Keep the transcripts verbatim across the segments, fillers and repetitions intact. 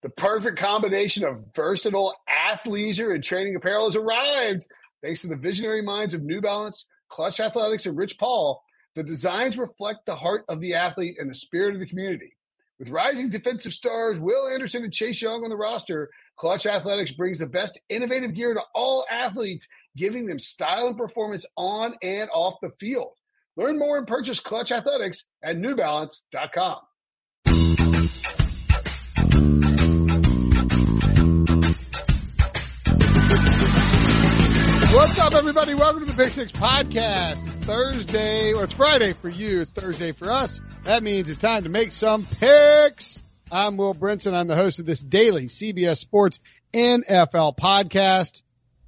The perfect combination of versatile athleisure and training apparel has arrived. Thanks to the visionary minds of New Balance, Clutch Athletics, and Rich Paul, the designs reflect the heart of the athlete and the spirit of the community. With rising defensive stars Will Anderson and Chase Young on the roster, Clutch Athletics brings the best innovative gear to all athletes, giving them style and performance on and off the field. Learn more and purchase Clutch Athletics at new balance dot com. What's up, everybody? Welcome to the Big Six Podcast. Thursday, well, it's Friday for you. It's Thursday for us. That means it's time to make some picks. I'm Will Brinson. I'm the host of this daily C B S Sports N F L podcast.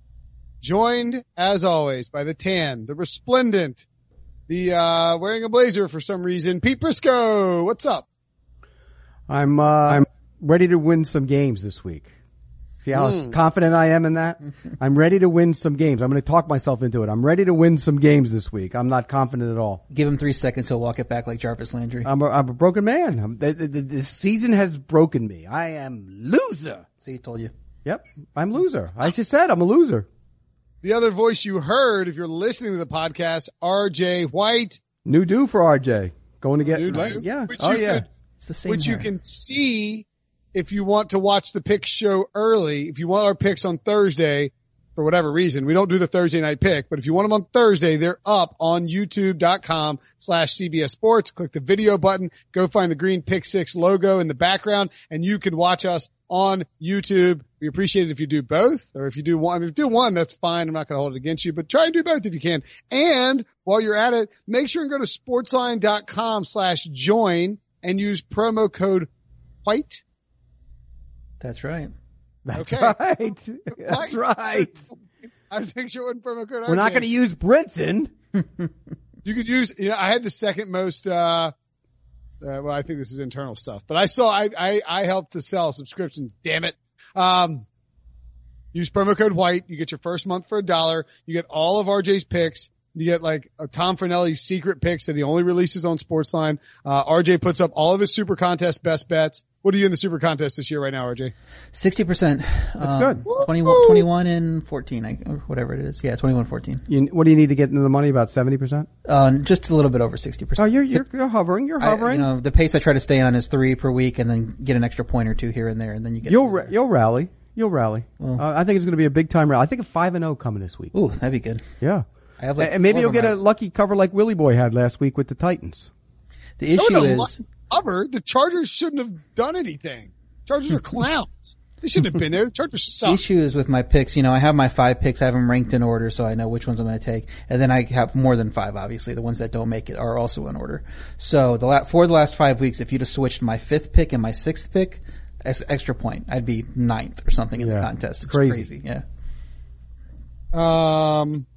Joined, as always, by the tan, the resplendent, the uh wearing a blazer for some reason, Pete Briscoe. What's up? I'm uh I'm ready to win some games this week. See how mm. confident I am in that? I'm ready to win some games. I'm going to talk myself into it. I'm ready to win some games this week. I'm not confident at all. Give him three seconds. He'll walk it back like Jarvis Landry. I'm a, I'm a broken man. I'm, the, the, this season has broken me. I am loser. See, he told you. Yep. I'm loser. I just said I'm a loser. The other voice you heard, if you're listening to the podcast, R J White. New do for R J. Going to get, New uh, yeah. Which Oh, you yeah. Could, it's the same Which hair. you can see if you want to watch the pick show early. If you want our picks on Thursday, for whatever reason, we don't do the Thursday night pick, but if you want them on Thursday, they're up on youtube.com slash CBS Sports. Click the video button, go find the green Pick Six logo in the background, and you can watch us on YouTube. We appreciate it if you do both, or if you do one. If you do one, that's fine. I'm not going to hold it against you, but try and do both if you can. And while you're at it, make sure and go to sportsline.com slash join and use promo code WHITE. That's right. That's okay. right. That's right. I was making sure it wasn't promo code. We're not going to use Brinson. You could use, you know, I had the second most, uh, uh, well, I think this is internal stuff, but I saw, I, I, I helped to sell subscriptions. Damn it. Um, use promo code WHITE. You get your first month for a dollar. You get all of R J's picks. You get like a Tom Fornelli's secret picks that he only releases on Sportsline. Uh, R J puts up all of his super contest best bets. What are you in the super contest this year right now, R J? sixty percent. That's um, good. twenty-one, twenty-one and fourteen, I, or whatever it is. Yeah, twenty-one, fourteen. You, what do you need to get into the money? About seventy percent? Uh, just a little bit over sixty percent. Oh, you're, you're, you're hovering. You're hovering. I, you know, the pace I try to stay on is three per week and then get an extra point or two here and there, and then you get. You'll, ra- you'll rally. You'll rally. Well, uh, I think it's going to be a big time rally. I think a five and oh coming this week. Ooh, that'd be good. Yeah. I have like and maybe you'll get my... a lucky cover like Willie Boy had last week with the Titans. The issue no, is cover. The Chargers shouldn't have done anything. Chargers are clowns. They shouldn't have been there. The Chargers suck. The issue is with my picks. You know, I have my five picks. I have them ranked in order, so I know which ones I'm going to take. And then I have more than five, obviously. The ones that don't make it are also in order. So the la- for the last five weeks, if you'd have switched my fifth pick and my sixth pick, ex- extra point, I'd be ninth or something in yeah. the contest. It's crazy. crazy. Yeah. Um,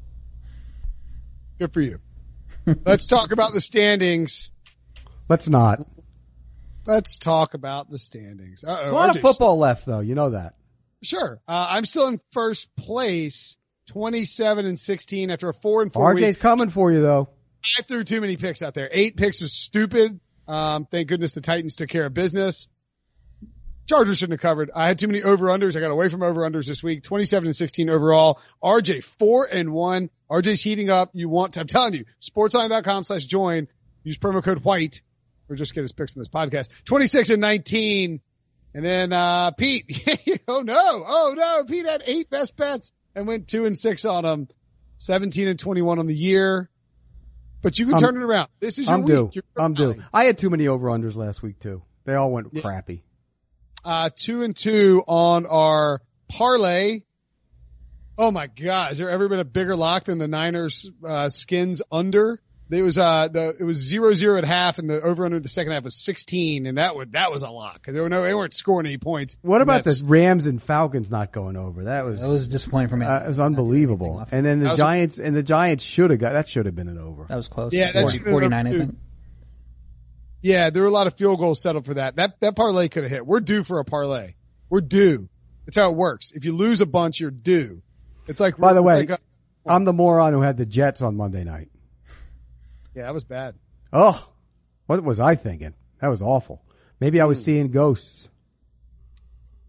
good for you. Let's talk about the standings. Let's not. Let's talk about the standings. Uh-oh, There's a lot R J of football left, though. You know that. Sure. Uh, I'm still in first place, twenty-seven and sixteen after a four and four R J's week. coming for you, though. I threw too many picks out there. Eight picks was stupid. Um, thank goodness the Titans took care of business. Chargers shouldn't have covered. I had too many over-unders. I got away from over-unders this week. twenty-seven and sixteen overall. R J, four and one. R J's heating up. You want to, I'm telling you, sportsline.com slash join. Use promo code WHITE. Or just get his picks in this podcast. twenty-six and nineteen. And then, uh, Pete. oh no. Oh no. Pete had eight best bets and went two and six on them. seventeen and twenty-one on the year. But you can I'm, turn it around. This is your I'm week. due. You're I'm due. fine. I had too many over-unders last week, too. They all went yeah. crappy. Uh, two and two on our parlay. Oh my God. Has there ever been a bigger lock than the Niners, uh, skins under? It was, uh, the, it was zero, zero at half and the over under the second half was sixteen. And that would, that was a lock because there were no, they weren't scoring any points. What about the Rams and Falcons not going over? That was, that was disappointing for me. Uh, it was unbelievable. And then the Giants, a, and the Giants should have got, that should have been an over. That was close. Yeah, that's forty-nine, I think. Yeah, there were a lot of field goals settled for that. That, that parlay could have hit. We're due for a parlay. We're due. That's how it works. If you lose a bunch, you're due. It's like, by the way, like a, I'm the moron who had the Jets on Monday night. Yeah, that was bad. Oh, what was I thinking? That was awful. Maybe I was mm. seeing ghosts.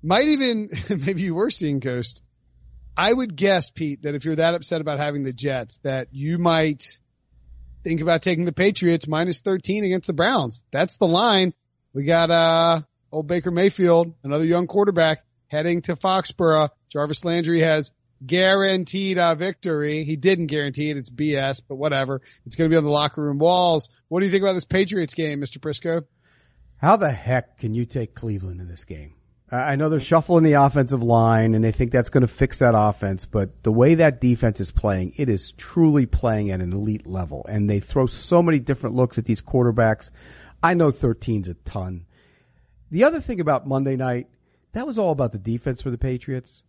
might even, maybe you were seeing Ghost. I would guess, Pete, that if you're that upset about having the Jets, that you might think about taking the Patriots minus thirteen against the Browns. That's the line. We got, uh, old Baker Mayfield, another young quarterback heading to Foxborough. Jarvis Landry has guaranteed a victory. He didn't guarantee it. It's B S, but whatever. It's going to be on the locker room walls. What do you think about this Patriots game, Mister Prisco? How the heck can you take Cleveland in this game? I know they're shuffling the offensive line and they think that's going to fix that offense, but the way that defense is playing, it is truly playing at an elite level. And they throw so many different looks at these quarterbacks. I know thirteen's a ton. The other thing about Monday night, that was all about the defense for the Patriots.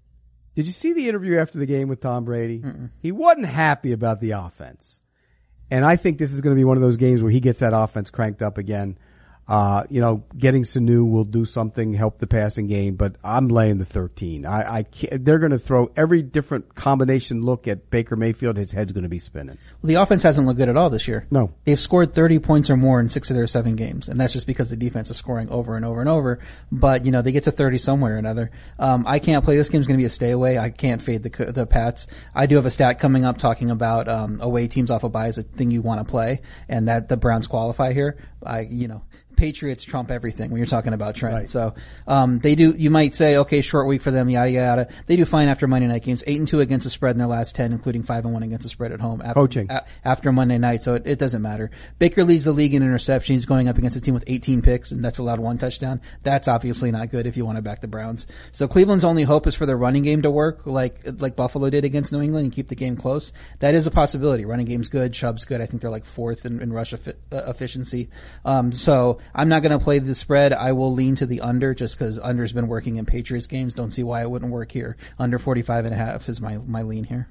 Did you see the interview after the game with Tom Brady? Mm-mm. He wasn't happy about the offense. And I think this is going to be one of those games where he gets that offense cranked up again. Uh, you know, getting Sanu will do something, help the passing game, but I'm laying the thirteen. I, I can't, they're going to throw every different combination look at Baker Mayfield. His head's going to be spinning. Well, the offense hasn't looked good at all this year. No. They've scored thirty points or more in six of their seven games, and that's just because the defense is scoring over and over and over. But, you know, they get to thirty somewhere or another. Um, I can't play. This game's going to be a stay away. I can't fade the, the Pats. I do have a stat coming up talking about, um, away teams off a bye is a thing you want to play, and that the Browns qualify here. I, you know, Patriots trump everything when you're talking about trend. Right. So, um, they do, you might say, okay, short week for them, yada, yada. They do fine after Monday night games. Eight and two against the spread in their last ten, including five and one against the spread at home. After, Coaching. A, after Monday night, so it, it doesn't matter. Baker leads the league in interceptions, going up against a team with eighteen picks, and that's allowed one touchdown. That's obviously not good if you want to back the Browns. So Cleveland's only hope is for their running game to work, like, like Buffalo did against New England, and keep the game close. That is a possibility. Running game's good, Chubb's good. I think they're like fourth in, in rush efi- uh, efficiency. Um, so I'm not going to play the spread. I will lean to the under just because under's been working in Patriots games. Don't see why it wouldn't work here. Under forty-five and a half is my, my lean here.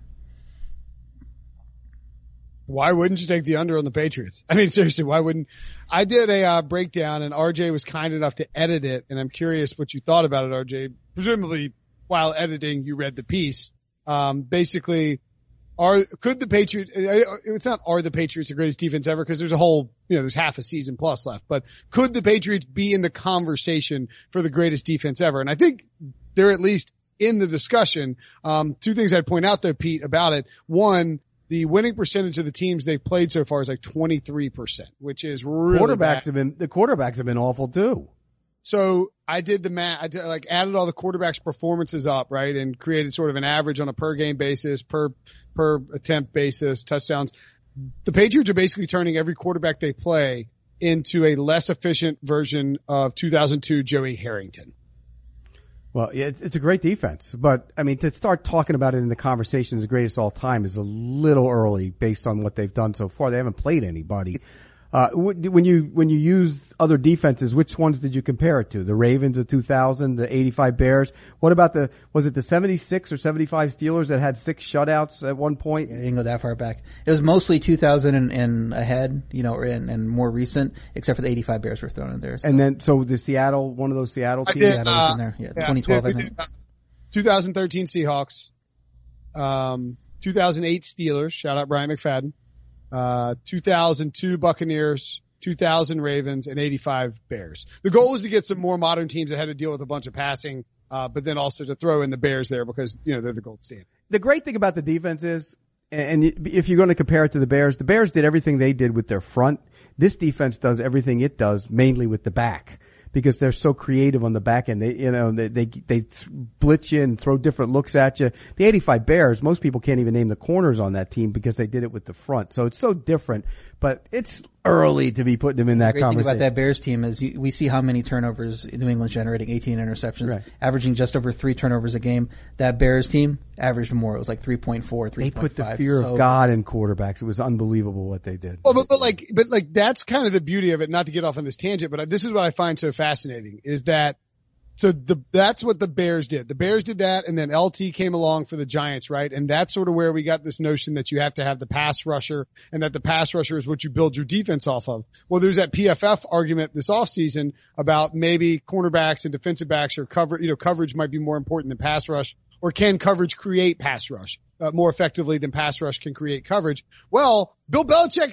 Why wouldn't you take the under on the Patriots? I mean, seriously, why wouldn't? I did a uh, breakdown and R J was kind enough to edit it, and I'm curious what you thought about it, R J. Presumably, while editing, you read the piece. Um, basically, are, could the Patriots, it's not are the Patriots the greatest defense ever because there's a whole, you know, there's half a season plus left, but could the Patriots be in the conversation for the greatest defense ever? And I think they're at least in the discussion. Um, two things I'd point out though, Pete, about it. One, the winning percentage of the teams they've played so far is like twenty-three percent, which is really quarterbacks bad. have been, the quarterbacks have been awful too. So I did the math, I did, like added all the quarterbacks' performances up, right, and created sort of an average on a per game basis, per per attempt basis, touchdowns. The Patriots are basically turning every quarterback they play into a less efficient version of two thousand two Joey Harrington. Well, yeah, it's, it's a great defense, but I mean, to start talking about it in the conversation as the greatest all time is a little early based on what they've done so far. They haven't played anybody. Uh, when you, when you use other defenses, which ones did you compare it to? The Ravens of two thousand, the eighty-five Bears? What about the, was it the seventy-six or seventy-five Steelers that had six shutouts at one point? Yeah, you didn't go that far back. It was mostly two thousand and, and ahead, you know, and, and more recent, except for the eighty-five Bears were thrown in there. So. And then, so the Seattle, one of those Seattle teams? Did, Seattle uh, was in there. Yeah, yeah twenty twelve, did, I think. Uh, twenty thirteen Seahawks, um, two thousand eight Steelers, shout out Brian McFadden, uh, two thousand two Buccaneers, two thousand Ravens, and eighty-five Bears. The goal was to get some more modern teams that had to deal with a bunch of passing, uh, but then also to throw in the Bears there because, you know, they're the gold standard. The great thing about the defense is, and if you're going to compare it to the Bears, the Bears did everything they did with their front. This defense does everything it does mainly with the back because they're so creative on the back end. They, you know, they, they, they blitz you and throw different looks at you. The eighty-five Bears, most people can't even name the corners on that team because they did it with the front. So it's so different, but it's early to be putting them in that the great conversation. thing about that Bears team is you, we see how many turnovers New England's generating, eighteen interceptions, right. Averaging just over three turnovers a game. That Bears team averaged more. It was like three point four, three point five. They put the fear so, of God in quarterbacks. It was unbelievable what they did. Well, but, but like, but like that's kind of the beauty of it, not to get off on this tangent, but this is what I find so fascinating is that So the, that's what the Bears did. The Bears did that, and then L T came along for the Giants, right? And that's sort of where we got this notion that you have to have the pass rusher and that the pass rusher is what you build your defense off of. Well, there's that P F F argument this offseason about maybe cornerbacks and defensive backs or cover, you know, coverage might be more important than pass rush, or can coverage create pass rush uh, more effectively than pass rush can create coverage? Well, Bill Belichick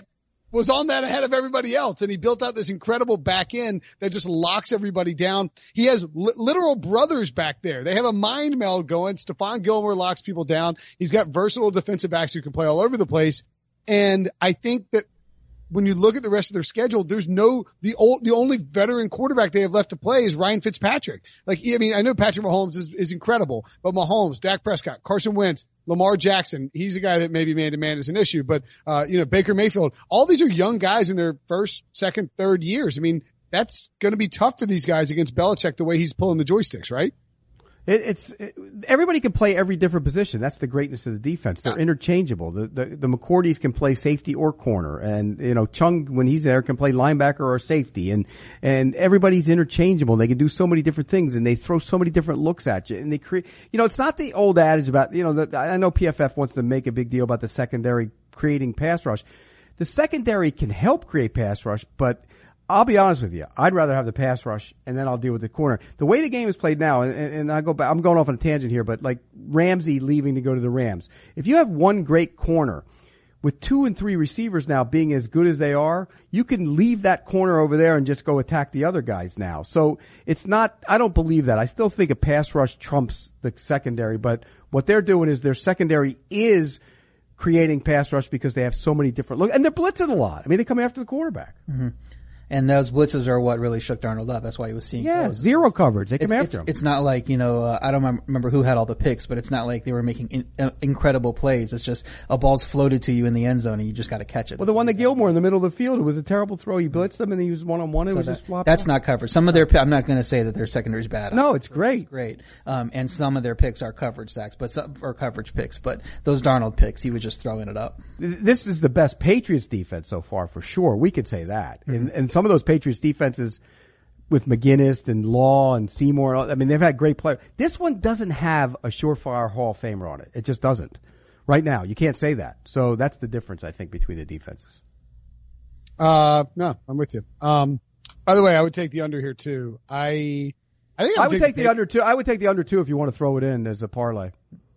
was on that ahead of everybody else, and he built out this incredible back end that just locks everybody down. He has li- literal brothers back there. They have a mind meld going. Stephon Gilmore locks people down. He's got versatile defensive backs who can play all over the place. And I think that when you look at the rest of their schedule, there's no, the old, the only veteran quarterback they have left to play is Ryan Fitzpatrick. Like, I mean, I know Patrick Mahomes is, is incredible, but Mahomes, Dak Prescott, Carson Wentz, Lamar Jackson, he's a guy that maybe man to man is an issue, but, uh, you know, Baker Mayfield, all these are young guys in their first, second, third years. I mean, that's going to be tough for these guys against Belichick the way he's pulling the joysticks, right? It, it's it, everybody can play every different position. That's the greatness of the defense. They're interchangeable. The, the the McCourties can play safety or corner, and you know Chung when he's there can play linebacker or safety, and and everybody's interchangeable. They can do so many different things, and they throw so many different looks at you, and they create. You know, it's not the old adage about you know. The, I know P F F wants to make a big deal about the secondary creating pass rush. The secondary can help create pass rush, but I'll be honest with you. I'd rather have the pass rush, and then I'll deal with the corner. The way the game is played now, and, and I go back, I'm going off on a tangent here, but like Ramsey leaving to go to the Rams. If you have one great corner with two and three receivers now being as good as they are, you can leave that corner over there and just go attack the other guys now. So it's not, I don't believe that. I still think a pass rush trumps the secondary, but what they're doing is their secondary is creating pass rush because they have so many different looks, and they're blitzing a lot. I mean, they come after the quarterback. Mm-hmm. And those blitzes are what really shook Darnold up. That's why he was seeing yeah, those. zero coverage. They come it's, after it's, him. It's not like, you know, uh, I don't remember who had all the picks, but it's not like they were making in, uh, incredible plays. It's just a ball's floated to you in the end zone and you just got to catch it. Well, the one to Gilmore in the middle of the field, it was a terrible throw. He blitzed them and he was one-on-one. It so was that, just flop. That's not coverage. Some of their, I'm not going to say that their secondary is bad. No, it's great. It's great. Um, and some of their picks are coverage sacks, but some, or coverage picks, but those Darnold picks, he was just throwing it up. This is the best Patriots defense so far for sure. We could say that. Mm-hmm. And, and some of those Patriots defenses with McGinnis and Law and Seymour, I mean, they've had great players. This one doesn't have a surefire Hall of Famer on it. It just doesn't. Right now, you can't say that. So that's the difference, I think, between the defenses. Uh, no, I'm with you. Um, by the way, I would take the under here too. I, I think I would, I would take the, the under two. I would take the under two if you want to throw it in as a parlay.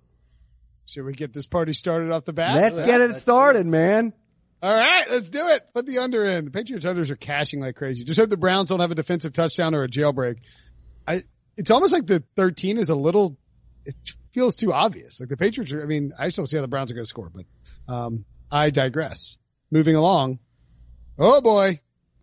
Should we get this party started off the bat? Let's yeah, get it started, man. All right, let's do it. Put the under in. The Patriots unders are cashing like crazy. Just hope the Browns don't have a defensive touchdown or a jailbreak. I, it's almost like the thirteen is a little, it feels too obvious. Like the Patriots are, I mean, I just don't see how the Browns are going to score, but, um, I digress. Moving along. Oh boy.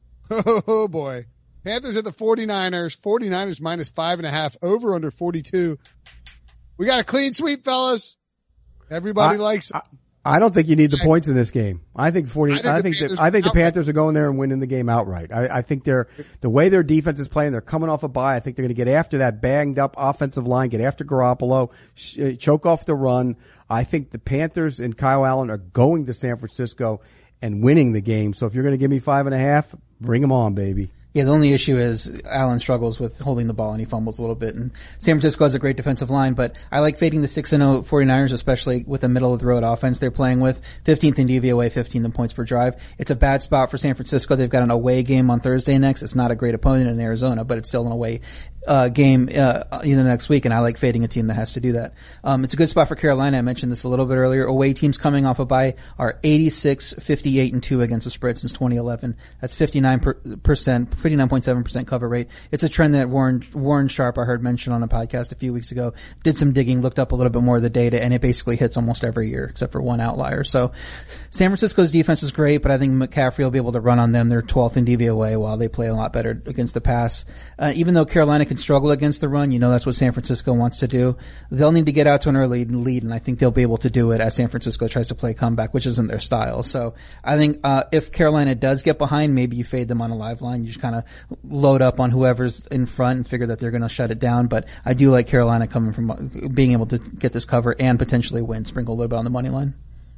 Oh boy. Panthers at the 49ers. 49ers minus five and a half, over under forty-two. We got a clean sweep, fellas. Everybody I, likes I, I don't think you need the points in this game. I think forty. I think, I think the, that, I think the Panthers are going there and winning the game outright. I, I think they're the way their defense is playing. They're coming off a bye. I think they're going to get after that banged up offensive line, get after Garoppolo, sh- choke off the run. I think the Panthers and Kyle Allen are going to San Francisco and winning the game. So if you're going to give me five and a half, bring them on, baby. Yeah, the only issue is Allen struggles with holding the ball and he fumbles a little bit. And San Francisco has a great defensive line, but I like fading the six and oh 49ers, especially with the middle of the road offense they're playing with. fifteenth in D V O A, fifteenth in points per drive. It's a bad spot for San Francisco. They've got an away game on Thursday next. It's not a great opponent in Arizona, but it's still an away uh game uh in the next week, and I like fading a team that has to do that. Um it's a good spot for Carolina. I mentioned this a little bit earlier. Away teams coming off a bye are eighty-six, fifty-eight, and two against the spread since twenty eleven. That's fifty-nine percent, fifty-nine point seven percent cover rate. It's a trend that Warren Warren Sharp, I heard mention on a podcast a few weeks ago, did some digging, looked up a little bit more of the data, and it basically hits almost every year except for one outlier. So San Francisco's defense is great, but I think McCaffrey will be able to run on them. They're twelfth in D V O A while they play a lot better against the pass. Uh, even though Carolina can struggle against the run, you know that's what San Francisco wants to do. They'll need to get out to an early lead, and I think they'll be able to do it as San Francisco tries to play comeback, which isn't their style. So I think uh if Carolina does get behind, maybe you fade them on a live line. You just kind of load up on whoever's in front and figure that they're going to shut it down. But I do like Carolina coming from being able to get this cover and potentially win, sprinkle a little bit on the money line.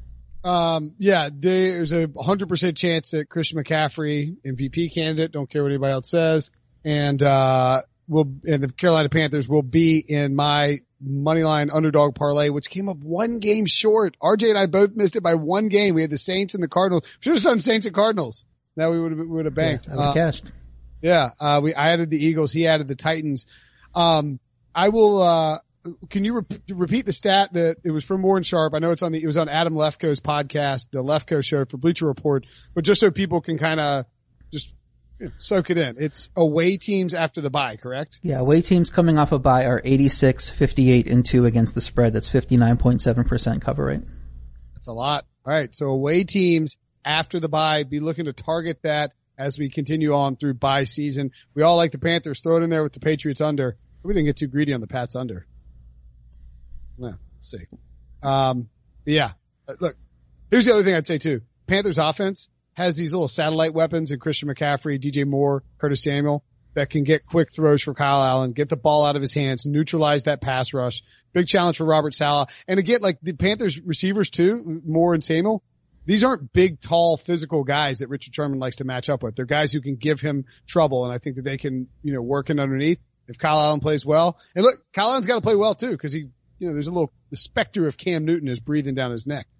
Um, yeah, there's a one hundred percent chance that Christian McCaffrey, M V P candidate, don't care what anybody else says, and uh will and the Carolina Panthers will be in my moneyline underdog parlay, which came up one game short. R J and I both missed it by one game. We had the Saints and the Cardinals. Should have done Saints and Cardinals. Now we would have, we would have banked. Yeah, I would have uh, cashed. Yeah, uh, we, I added the Eagles. He added the Titans. Um, I will, uh, can you re- repeat the stat that it was from Warren Sharp? I know it's on the, it was on Adam Lefkoe's podcast, the Lefkoe show for Bleacher Report, but just so people can kind of just you know, soak it in. It's away teams after the bye, correct? Yeah, away teams coming off a bye are eighty-six, fifty-eight, and two against the spread. That's fifty-nine point seven percent cover rate. That's a lot. All right. So away teams after the bye, be looking to target that as we continue on through bye season. We all like the Panthers. Throw it in there with the Patriots under. We didn't get too greedy on the Pats under. No, let's see. Um, yeah, look, here's the other thing I'd say too. Panthers offense has these little satellite weapons in Christian McCaffrey, D J Moore, Curtis Samuel that can get quick throws for Kyle Allen, get the ball out of his hands, neutralize that pass rush. Big challenge for Robert Saleh. And again, like the Panthers receivers too, Moore and Samuel, these aren't big, tall, physical guys that Richard Sherman likes to match up with. They're guys who can give him trouble, and I think that they can, you know, work in underneath if Kyle Allen plays well. And look, Kyle Allen's got to play well too because he, you know, there's a little, the specter of Cam Newton is breathing down his neck.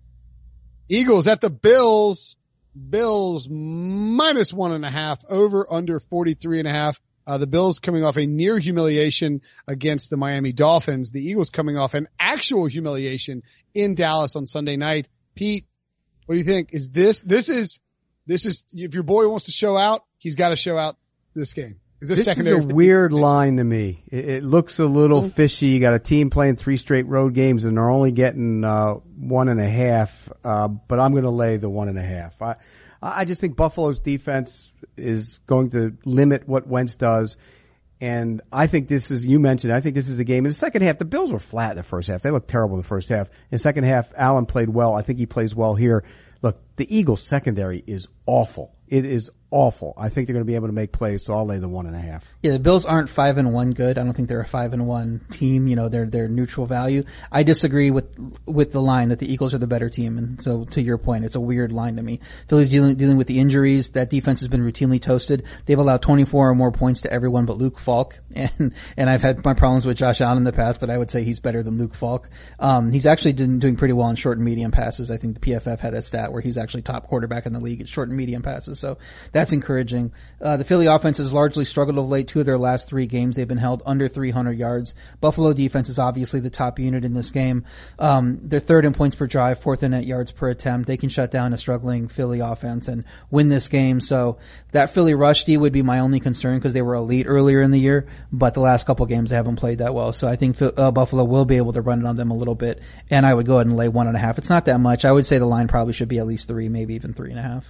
Eagles at the Bills. Bills minus one and a half, over under forty-three and a half. Uh, the Bills coming off a near humiliation against the Miami Dolphins. The Eagles coming off an actual humiliation in Dallas on Sunday night. Pete, what do you think? Is this, this is, this is, if your boy wants to show out, he's got to show out this game. Is this, this secondary is a weird line to me. It, it looks a little mm-hmm. fishy. You got a team playing three straight road games and they're only getting, uh, one and a half. Uh, but I'm going to lay the one and a half. I, I just think Buffalo's defense is going to limit what Wentz does. And I think this is, you mentioned, I think this is the game. In the second half, the Bills were flat in the first half. They looked terrible in the first half. In the second half, Allen played well. I think he plays well here. Look, the Eagles secondary is awful. It is awful. I think they're going to be able to make plays, so I'll lay the one and a half. Yeah, the Bills aren't five and one good. I don't think they're a five and one team. You know, they're they're neutral value. I disagree with with the line that the Eagles are the better team. And so, to your point, it's a weird line to me. Philly's dealing dealing with the injuries. That defense has been routinely toasted. They've allowed twenty-four or more points to everyone but Luke Falk. And and I've had my problems with Josh Allen in the past, but I would say he's better than Luke Falk. Um, he's actually been doing pretty well in short and medium passes. I think the P F F had a stat where he's actually top quarterback in the league at short and medium passes. So that's encouraging. Uh, the Philly offense has largely struggled of late. Two of their last three games, they've been held under three hundred yards. Buffalo defense is obviously the top unit in this game. Um, they're third in points per drive, fourth in net yards per attempt. They can shut down a struggling Philly offense and win this game. So that Philly rush D would be my only concern because they were elite earlier in the year, but the last couple games they haven't played that well. So I think uh, Buffalo will be able to run it on them a little bit, and I would go ahead and lay one and a half. It's not that much. I would say the line probably should be at least three, maybe even three and a half.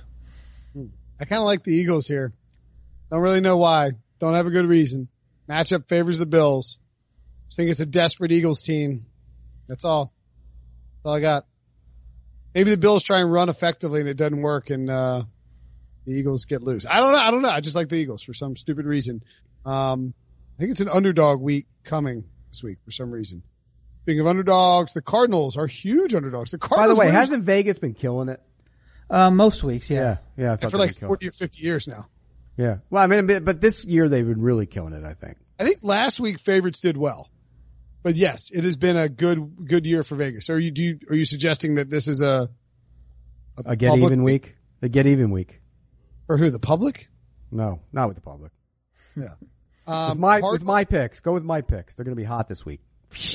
I kind of like the Eagles here. Don't really know why. Don't have a good reason. Matchup favors the Bills. Just think it's a desperate Eagles team. That's all. That's all I got. Maybe the Bills try and run effectively and it doesn't work and, uh, the Eagles get loose. I don't know. I don't know. I just like the Eagles for some stupid reason. Um, I think it's an underdog week coming this week for some reason. Speaking of underdogs, the Cardinals are huge underdogs. The Cardinals. By the way, hasn't Vegas been killing it? Uh, most weeks, yeah. Yeah, yeah. I thought for like forty or fifty years now. Yeah. Well, I mean, but this year they've been really killing it, I think. I think last week favorites did well. But yes, it has been a good, good year for Vegas. Are you, do you, are you suggesting that this is a, a, a get even week? week? A get even week. For who? The public? No, not with the public. Yeah. Um, with my, with my picks. Go with my picks. They're going to be hot this week.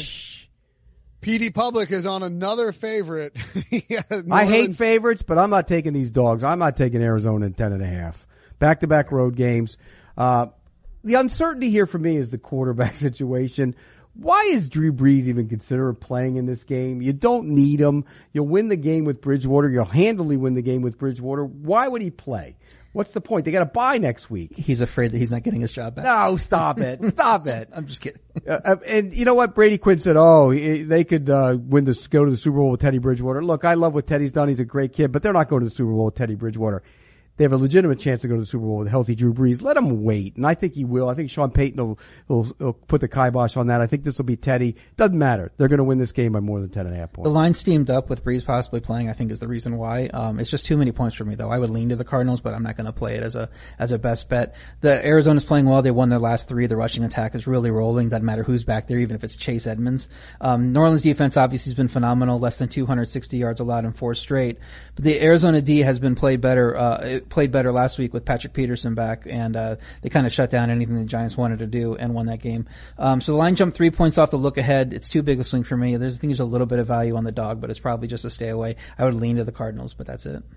P D Public is on another favorite. Yeah, I hate favorites, but I'm not taking these dogs. I'm not taking Arizona in ten and a half. Back-to-back road games. Uh, the uncertainty here for me is the quarterback situation. Why is Drew Brees even considered playing in this game? You don't need him. You'll win the game with Bridgewater. You'll handily win the game with Bridgewater. Why would he play? What's the point? They got to bye next week. He's afraid that he's not getting his job back. No, stop it. Stop it. I'm just kidding. uh, and you know what? Brady Quinn said, oh, he, they could uh, win this, go to the Super Bowl with Teddy Bridgewater. Look, I love what Teddy's done. He's a great kid, but they're not going to the Super Bowl with Teddy Bridgewater. They have a legitimate chance to go to the Super Bowl with a healthy Drew Brees. Let him wait, and I think he will. I think Sean Payton will, will, will put the kibosh on that. I think this will be Teddy. Doesn't matter. They're going to win this game by more than ten and a half points. The line steamed up with Brees possibly playing, I think, is the reason why. Um, it's just too many points for me, though. I would lean to the Cardinals, but I'm not going to play it as a as a best bet. The Arizona's playing well. They won their last three. The rushing attack is really rolling. Doesn't matter who's back there, even if it's Chase Edmonds. Um, New Orleans defense obviously has been phenomenal. Less than two hundred sixty yards allowed in four straight. But the Arizona D has been played better. Uh, played better last week with Patrick Peterson back, and uh they kind of shut down anything the Giants wanted to do and won that game. Um so the line jumped three points off the look ahead. It's too big a swing for me. There's I think there's a little bit of value on the dog, but it's probably just a stay away. I would lean to the Cardinals, but that's it.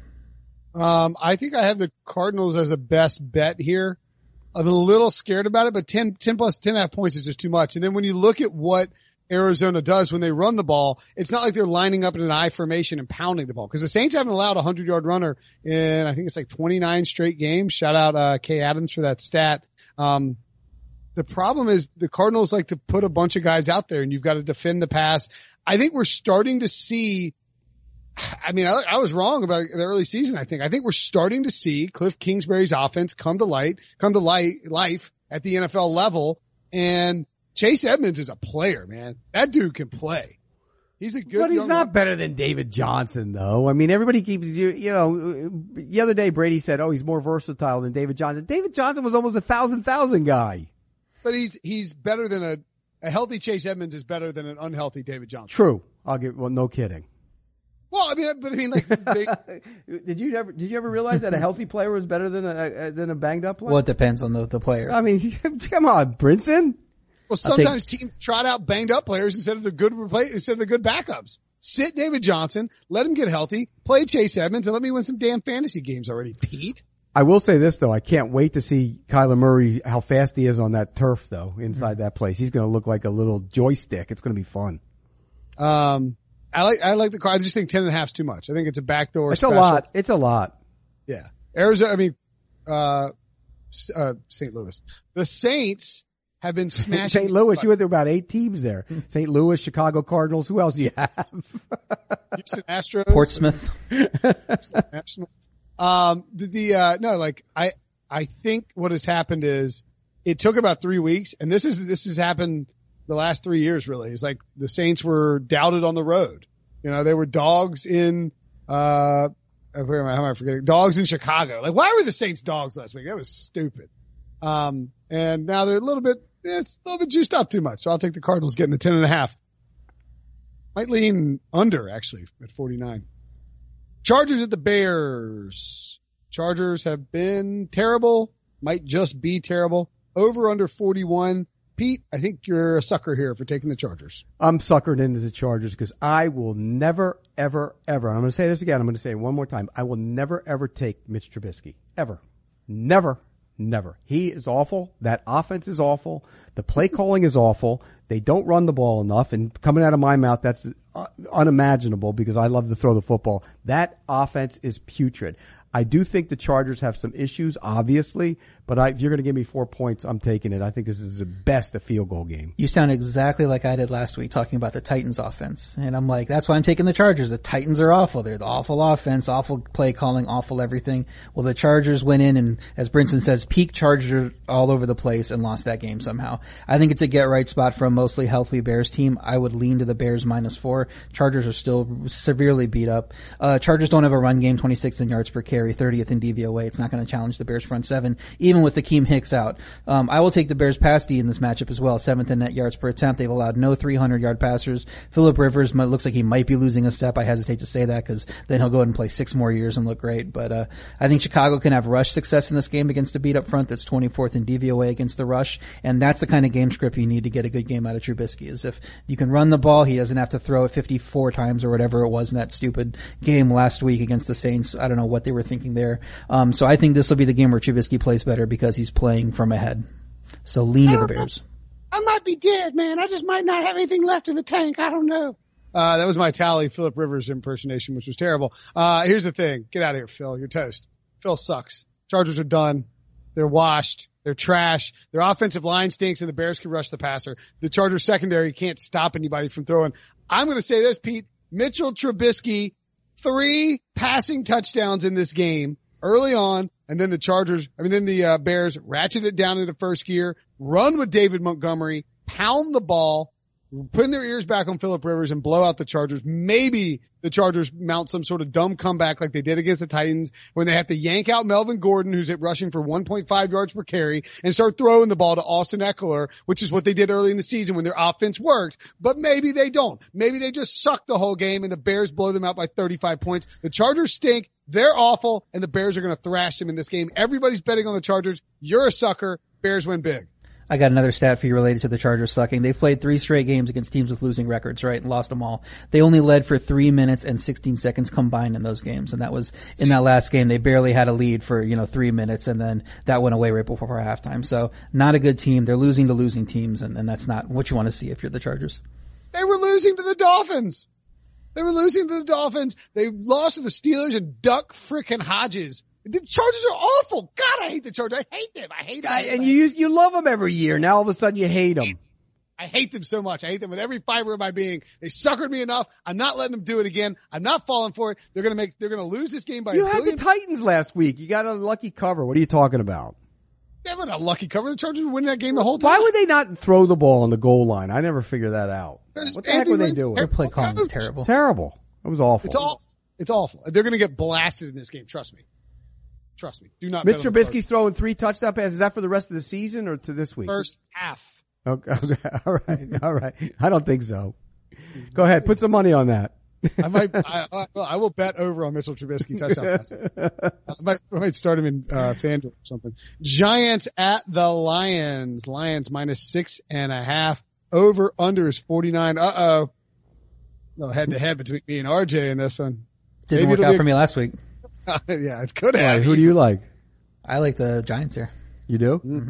Um I think I have the Cardinals as a best bet here. I'm a little scared about it, but ten, ten plus ten and a half points is just too much. And then when you look at what Arizona does when they run the ball, it's not like they're lining up in an I formation and pounding the ball. Cause the Saints haven't allowed a hundred yard runner in, I think it's like twenty-nine straight games. Shout out, uh, Kay Adams for that stat. Um, the problem is the Cardinals like to put a bunch of guys out there and you've got to defend the pass. I think we're starting to see, I mean, I, I was wrong about the early season. I think, I think we're starting to see Cliff Kingsbury's offense come to light, come to light, life at the N F L level. And Chase Edmonds is a player, man. That dude can play. He's a good. But he's young not man. better than David Johnson, though. I mean, everybody keeps you, you know. The other day, Brady said, "Oh, he's more versatile than David Johnson." David Johnson was almost a thousand thousand guy. But he's he's better than a a healthy Chase Edmonds is better than an unhealthy David Johnson. True. I'll give. Well, no kidding. Well, I mean, but I mean, like, they, did you ever did you ever realize that a healthy player was better than a, a than a banged up player? Well, it depends on the the player. I mean, come on, Brinson. Well, sometimes take, teams trot out banged up players instead of the good replace instead of the good backups. Sit David Johnson, let him get healthy, play Chase Edmonds, and let me win some damn fantasy games already, Pete. I will say this though, I can't wait to see Kyler Murray, how fast he is on that turf though, inside mm-hmm. that place. He's going to look like a little joystick. It's going to be fun. Um, I like, I like the car. I just think ten and a half is too much. I think it's a backdoor It's special. a lot. It's a lot. Yeah. Arizona, I mean, uh, uh, Saint Louis. The Saints have been smashing. Saint Louis, you went through about eight teams there. Saint Louis, Chicago Cardinals. Who else do you have? Houston Astros. Portsmouth. National. Um, the, the, uh, no, like, I, I think what has happened is it took about three weeks and this is, this has happened the last three years really. It's like the Saints were doubted on the road. You know, they were dogs in, uh, where am I, how am I forgetting? Dogs in Chicago. Like, why were the Saints dogs last week? That was stupid. Um, and now they're a little bit, yeah, it's a little bit juiced up too much. So I'll take the Cardinals getting the ten and a half. Might lean under actually at forty-nine. Chargers at the Bears. Chargers have been terrible. Might just be terrible. Over under forty-one. Pete, I think you're a sucker here for taking the Chargers. I'm suckered into the Chargers because I will never, ever, ever, and I'm going to say this again, I'm going to say it one more time, I will never, ever take Mitch Trubisky. Ever. Never, never. He is awful. That offense is awful. The play calling is awful. They don't run the ball enough, and coming out of my mouth, that's unimaginable because I love to throw the football. That offense is putrid. I do think the Chargers have some issues, obviously, but I, if you're going to give me four points, I'm taking it. I think this is the best a field goal game. You sound exactly like I did last week talking about the Titans offense. And I'm like, that's why I'm taking the Chargers. The Titans are awful. They're the awful offense, awful play calling, awful everything. Well, the Chargers went in and, as Brinson says, peak Chargers all over the place and lost that game somehow. I think it's a get right spot for a mostly healthy Bears team. I would lean to the Bears minus four. Chargers are still severely beat up. Uh, Chargers don't have a run game, twenty-sixth in yards per carry, thirtieth in D V O A. It's not going to challenge the Bears front seven, even with Akeem Hicks out. Um, I will take the Bears pass D in this matchup as well. Seventh in net yards per attempt. They've allowed no three hundred yard passers. Phillip Rivers might, looks like he might be losing a step. I hesitate to say that because then he'll go ahead and play six more years and look great. But, uh, I think Chicago can have rush success in this game against a beat up front that's twenty-fourth in D V O A against the rush. And that's the kind of game script you need to get a good game out of Trubisky, is if you can run the ball, he doesn't have to throw it fifty-four times or whatever it was in that stupid game last week against the Saints. I don't know what they were thinking there. Um, so I think this will be the game where Trubisky plays better because he's playing from ahead. So lean to the Bears. I might be dead, man. I just might not have anything left in the tank. I don't know. Uh, that was my Tally Phillip Rivers impersonation, which was terrible. Uh, here's the thing. Get out of here, Phil. You're toast. Phil sucks. Chargers are done. They're washed. They're trash. Their offensive line stinks and the Bears can rush the passer. The Chargers secondary can't stop anybody from throwing. I'm going to say this, Pete. Mitchell Trubisky, three passing touchdowns in this game early on, and then the Chargers, I mean, then the uh, Bears ratchet it down into first gear, run with David Montgomery, pound the ball. putting their ears back on Phillip Rivers and blow out the Chargers. Maybe the Chargers mount some sort of dumb comeback like they did against the Titans when they have to yank out Melvin Gordon, who's at rushing for one point five yards per carry, and start throwing the ball to Austin Eckler, which is what they did early in the season when their offense worked. But maybe they don't. Maybe they just suck the whole game and the Bears blow them out by thirty-five points. The Chargers stink. They're awful, and the Bears are going to thrash them in this game. Everybody's betting on the Chargers. You're a sucker. Bears win big. I got another stat for you related to the Chargers sucking. They've played three straight games against teams with losing records, right, and lost them all. They only led for three minutes and sixteen seconds combined in those games, and that was in that last game. They barely had a lead for, you know, three minutes, and then that went away right before halftime. So not a good team. They're losing to losing teams, and, and that's not what you want to see if you're the Chargers. They were losing to the Dolphins. They were losing to the Dolphins. They lost to the Steelers and Duck frickin' Hodges. The Chargers are awful. God, I hate the Chargers. I hate them. I hate them. I, and you you love them every year. Now all of a sudden you hate them. I hate them so much. I hate them with every fiber of my being. They suckered me enough. I'm not letting them do it again. I'm not falling for it. They're gonna make. They're gonna lose this game by. You a had billion. the Titans last week. You got a lucky cover. What are you talking about? They were a lucky cover. The Chargers were winning that game the whole time. Why would they not throw the ball on the goal line? I never figured that out. What the heck were they doing? Their play calling was terrible. Terrible. It was awful. It's awful. It's awful. They're gonna get blasted in this game. Trust me. Trust me. Do not. Mitch Trubisky's throwing three touchdown passes. Is that for the rest of the season or to this week? First half. Okay. okay. All right. All right. I don't think so. Go ahead. Put some money on that. I might. I, I, I will bet over on Mitchell Trubisky touchdown passes. I might, I might start him in uh, FanDuel or something. Giants at the Lions. Lions minus six and a half. Over under is forty-nine. Uh oh. No head to head between me and R J in this one. Didn't Maybe work out a, for me last week. Yeah, it could have. Right, who do you like? I like the Giants here. You do? Mm-hmm.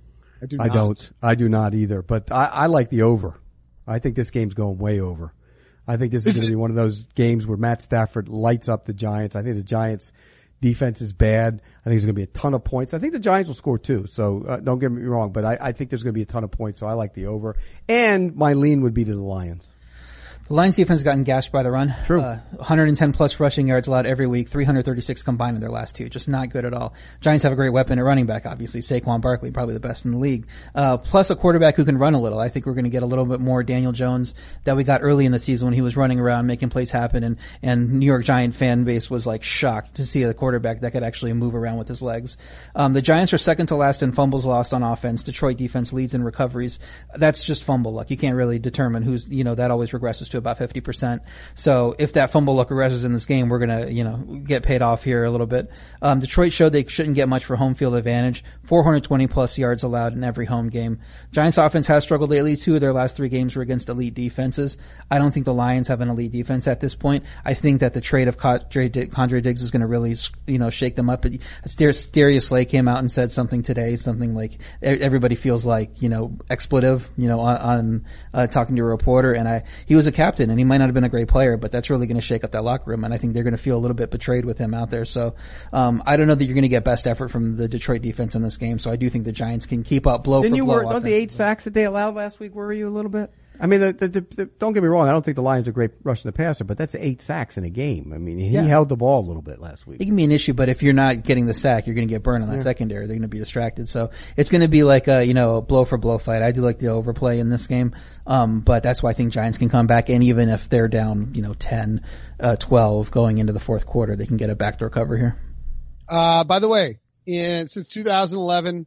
I do. I not. don't. I do not either. But I, I like the over. I think this game's going way over. I think this is going to be one of those games where Matt Stafford lights up the Giants. I think the Giants' defense is bad. I think there's going to be a ton of points. I think the Giants will score too. So uh, don't get me wrong, but I, I think there's going to be a ton of points. So I like the over. And my lean would be to the Lions. The Lions defense has gotten gashed by the run. True. Uh, one hundred ten plus rushing yards allowed every week, three hundred thirty-six combined in their last two. Just not good at all. Giants have a great weapon at running back, obviously. Saquon Barkley, probably the best in the league. Uh, plus a quarterback who can run a little. I think we're going to get a little bit more Daniel Jones that we got early in the season when he was running around making plays happen, and, and New York Giant fan base was like shocked to see a quarterback that could actually move around with his legs. Um, the Giants are second to last in fumbles lost on offense. Detroit defense leads in recoveries. That's just fumble luck. You can't really determine who's, you know, that always regresses to about fifty percent. So if that fumble luck regresses in this game, we're going to, you know, get paid off here a little bit. Um, Detroit showed they shouldn't get much for home field advantage. four hundred twenty plus yards allowed in every home game. Giants offense has struggled lately. Two of their last three games were against elite defenses. I don't think the Lions have an elite defense at this point. I think that the trade of Condre Diggs is going to really, you know, shake them up. Darius Slay came out and said something today, something like everybody feels like, you know, expletive, you know, on, on uh, talking to a reporter. And I, he was a captain and he might not have been a great player, but that's really going to shake up that locker room, and I think they're going to feel a little bit betrayed with him out there. So um I don't know that you're going to get best effort from the Detroit defense in this game, so I do think the Giants can keep up blow Didn't for you blow. Wor- don't the eight sacks that they allowed last week worry you a little bit? I mean, the, the, the, the, don't get me wrong. I don't think the Lions are great rushing the passer, but that's eight sacks in a game. I mean, he yeah. held the ball a little bit last week. It can be an issue, but if you're not getting the sack, you're going to get burned on that yeah. secondary. They're going to be distracted. So it's going to be like a, you know, a blow for blow fight. I do like the overplay in this game. Um, but that's why I think Giants can come back, and even if they're down, you know, ten, uh, twelve going into the fourth quarter, they can get a backdoor cover here. Uh, by the way, in, since two thousand eleven,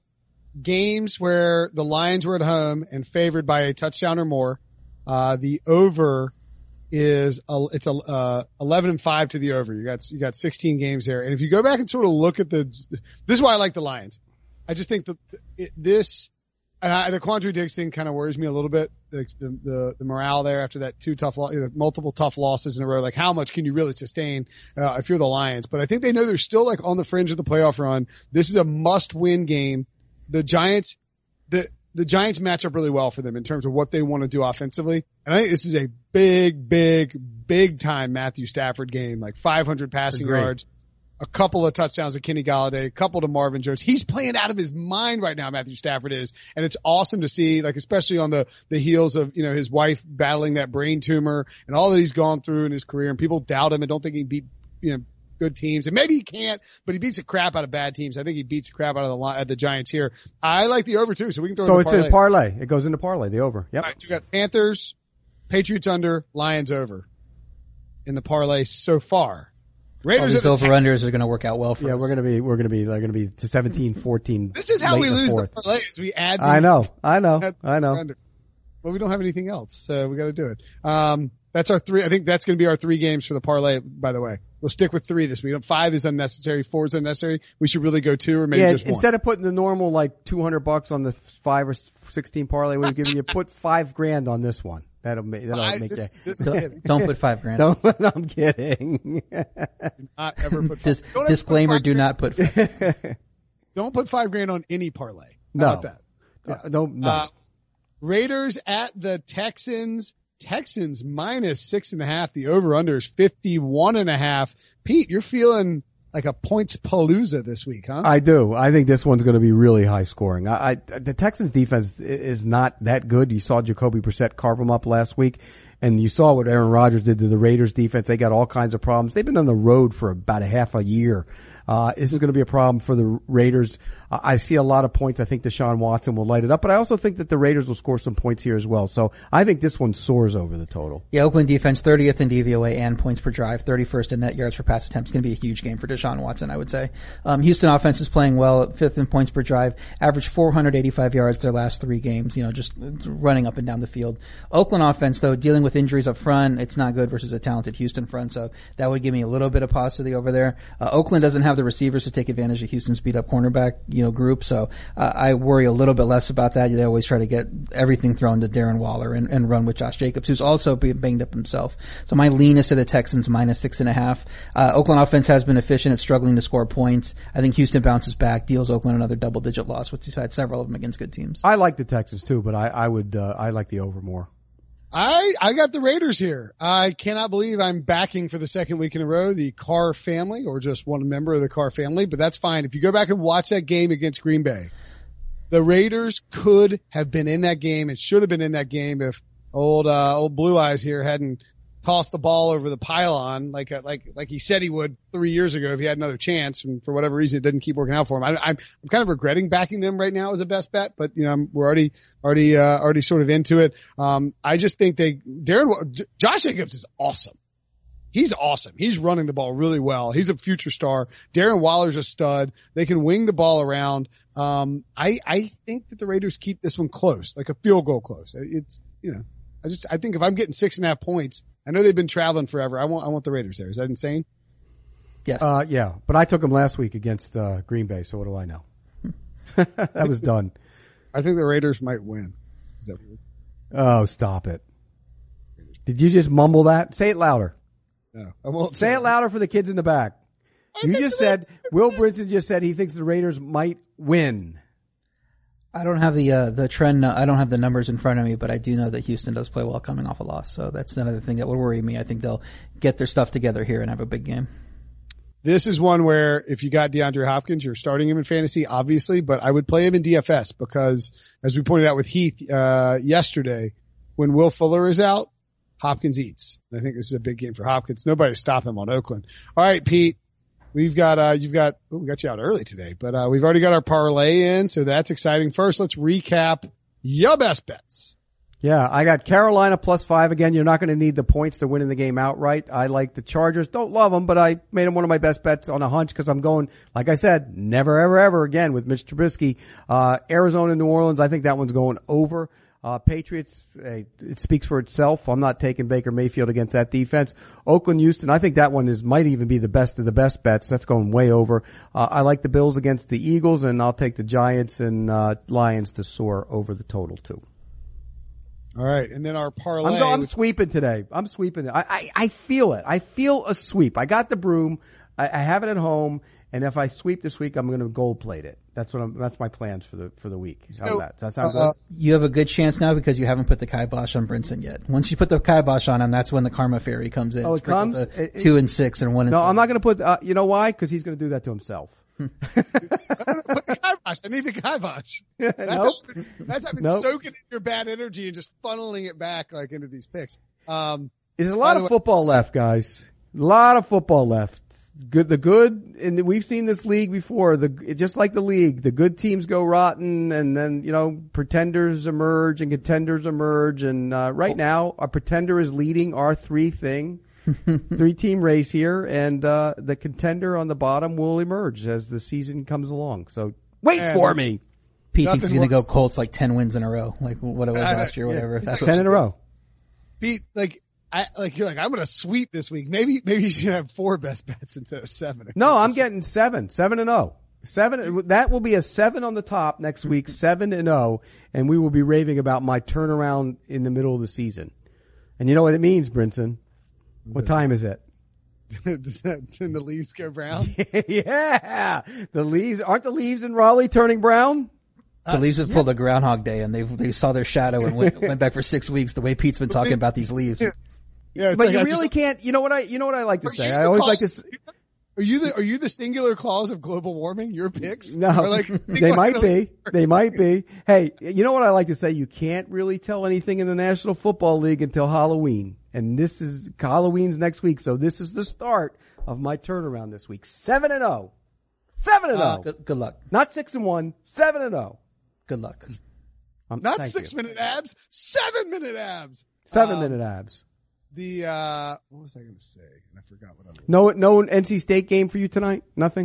games where the Lions were at home and favored by a touchdown or more, uh, the over is, a, it's a, uh, eleven and five to the over. You got, you got sixteen games there. And if you go back and sort of look at the, this is why I like the Lions. I just think that it, this, and I, the Quandre Diggs thing kind of worries me a little bit. The, the, the morale there after that two tough, you know, multiple tough losses in a row. Like how much can you really sustain, uh, if you're the Lions? But I think they know they're still like on the fringe of the playoff run. This is a must win game. The Giants, the, the Giants match up really well for them in terms of what they want to do offensively. And I think this is a big, big, big time Matthew Stafford game, like five hundred passing Agreed. yards, a couple of touchdowns to Kenny Galladay, a couple to Marvin Jones. He's playing out of his mind right now, Matthew Stafford is. And it's awesome to see, like, especially on the, the heels of, you know, his wife battling that brain tumor and all that he's gone through in his career, and people doubt him and don't think he can beat, you know, good teams, and maybe he can't, but he beats the crap out of bad teams. I think he beats the crap out of the uh, the Giants here. I like the over too, so we can throw. So in it's the a parlay. It goes into parlay. The over. Yep. All right, so we got Panthers, Patriots under, Lions over in the parlay so far. Raiders these over unders are going to work out well for yeah, us. we're going to be we're going to be they're going to be to seventeen fourteen. This is how we lose the parlays. We add. These, I know, I know, I know. Under. Well, we don't have anything else, so we got to do it. Um, that's our three. I think that's going to be our three games for the parlay. By the way, we'll stick with three this week. Five is unnecessary. Four is unnecessary. We should really go two or maybe yeah, just one. Instead of putting the normal like two hundred bucks on the five or sixteen parlay we've given you, put five grand on this one. That'll make that'll I, make this, that. This don't, don't put five grand. No, I'm kidding. Do not ever put. Dis- don't disclaimer: put do not put. Five. Don't put five grand on any parlay. How No. about that? Yeah. Uh, no, no. Uh, Raiders at the Texans. Texans minus six and a half. The over under is fifty-one and a half. Pete, you're feeling like a points palooza this week, huh? I do. I think this one's going to be really high scoring. I, I the Texans defense is not that good. You saw Jacoby Brissett carve them up last week, and you saw what Aaron Rodgers did to the Raiders defense. They got all kinds of problems. They've been on the road for about a half a year. Uh, this is going to be a problem for the Raiders. Uh, I see a lot of points. I think Deshaun Watson will light it up, but I also think that the Raiders will score some points here as well. So I think this one soars over the total. Yeah, Oakland defense thirtieth in D V O A and points per drive, thirty-first in net yards per pass attempt. It's going to be a huge game for Deshaun Watson, I would say. Um, Houston offense is playing well at fifth in points per drive, averaged four hundred eighty-five yards their last three games, you know, just running up and down the field. Oakland offense, though, dealing with injuries up front, it's not good versus a talented Houston front, so that would give me a little bit of positivity over there. Uh, Oakland doesn't have the receivers to take advantage of Houston's beat up cornerback, you know, group. So, uh, I worry a little bit less about that. They always try to get everything thrown to Darren Waller and, and run with Josh Jacobs, who's also being banged up himself. So my lean is to the Texans minus six and a half. Uh, Oakland offense has been efficient. It's struggling to score points. I think Houston bounces back, deals Oakland another double digit loss, which has had several of them against good teams. I like the Texans too, but I, I would, uh, I like the over more. I, I got the Raiders here. I cannot believe I'm backing for the second week in a row the Carr family, or just one member of the Carr family, but that's fine. If you go back and watch that game against Green Bay, the Raiders could have been in that game. It should have been in that game if old, uh, old Blue Eyes here hadn't tossed the ball over the pylon like, like, like he said he would three years ago if he had another chance. And for whatever reason, it didn't keep working out for him. I, I'm, I'm kind of regretting backing them right now as a best bet, but you know, I'm, we're already, already, uh, already sort of into it. Um, I just think they, Darren, Josh Jacobs is awesome. He's awesome. He's running the ball really well. He's a future star. Darren Waller's a stud. They can wing the ball around. Um, I, I think that the Raiders keep this one close, like a field goal close. It's, you know, I just, I think if I'm getting six and a half points, I know they've been traveling forever. I want, I want the Raiders there. Is that insane? Yes. Uh, yeah, but I took them last week against, uh, Green Bay, so what do I know? That was done. I think the Raiders might win. Is that weird? Oh, stop it. Did you just mumble that? Say it louder. No, I won't say it louder for the kids in the back. I You just said, Will Brinson just said he thinks the Raiders might win. I don't have the, uh, the trend, I don't have the numbers in front of me, but I do know that Houston does play well coming off a loss. So that's another thing that would worry me. I think they'll get their stuff together here and have a big game. This is one where if you got DeAndre Hopkins, you're starting him in fantasy, obviously, but I would play him in D F S because as we pointed out with Heath, uh, yesterday, when Will Fuller is out, Hopkins eats. I think this is a big game for Hopkins. Nobody stop him on Oakland. All right, Pete. We've got, uh, you've got, oh, we got you out early today, but, uh, we've already got our parlay in, so that's exciting. First, let's recap your best bets. Yeah, I got Carolina plus five again. You're not going to need the points to win in the game outright. I like the Chargers. Don't love them, but I made them one of my best bets on a hunch because I'm going, like I said, never, ever, ever again with Mitch Trubisky. Uh, Arizona, New Orleans, I think that one's going over. Uh, Patriots, uh, it speaks for itself. I'm not taking Baker Mayfield against that defense. Oakland, Houston, I think that one is, might even be the best of the best bets. That's going way over. Uh, I like the Bills against the Eagles, and I'll take the Giants and, uh, Lions to soar over the total too. All right. And then our parlay. I'm, I'm sweeping today. I'm sweeping. I, I, I feel it. I feel a sweep. I got the broom. I, I have it at home. And if I sweep this week, I'm going to gold plate it. That's what I'm, that's my plans for the, for the week. How's so, that? Does that sound uh, good? You have a good chance now because you haven't put the kibosh on Brinson yet. Once you put the kibosh on him, that's when the karma fairy comes in. Oh, it comes? It, two and six and one and No, seven. I'm not going to put, uh, you know why? Because he's going to do that to himself. I'm gonna put the kibosh. I need the kibosh. That's Nope. how, that's how I've been Nope. soaking in your bad energy and just funneling it back like into these picks. Um, There's a lot By of the way- football left, guys. A lot of football left. good. The good, and we've seen this league before. The just like the league, the good teams go rotten, and then you know pretenders emerge and contenders emerge. And uh, right now, a pretender is leading our three thing, three team race here, and uh, the contender on the bottom will emerge as the season comes along. So wait and for me. Pete thinks he's going to works. go Colts like ten wins in a row, like what it was Uh, last year, yeah. whatever. It's That's like- what Ten in a row. Pete, like, I, like, you're like, I'm going to sweep this week. Maybe, maybe you should have four best bets instead of seven. No, I'm getting seven, seven and zero. Seven. That will be a seven on the top next week, seven and zero, and we will be raving about my turnaround in the middle of the season. And you know what it means, Brinson? What time is it? Then the leaves go brown. Yeah, the leaves aren't the leaves in Raleigh turning brown. the leaves have pulled a Groundhog Day, and they they saw their shadow and went, went back for six weeks. The way Pete's been talking about these leaves. Yeah, it's But like you I really just- can't. You know what I? You know what I like to Are say. you I the always like to. cause- s- Are you the are you the singular cause of global warming? Your picks? No, Or like, they might be. They might be. Hey, you know what I like to say? You can't really tell anything in the National Football League until Halloween. And this is, Halloween's next week. So this is the start of my turnaround this week. Seven and oh. Seven and Uh, oh. Good, good luck. Not six and one. Seven and oh. Good luck. Um, Not thank six you. minute abs, seven minute abs. Seven Um, minute abs. The uh, what was I going to say? And I forgot what I was. No, no N C State game for you tonight? Nothing?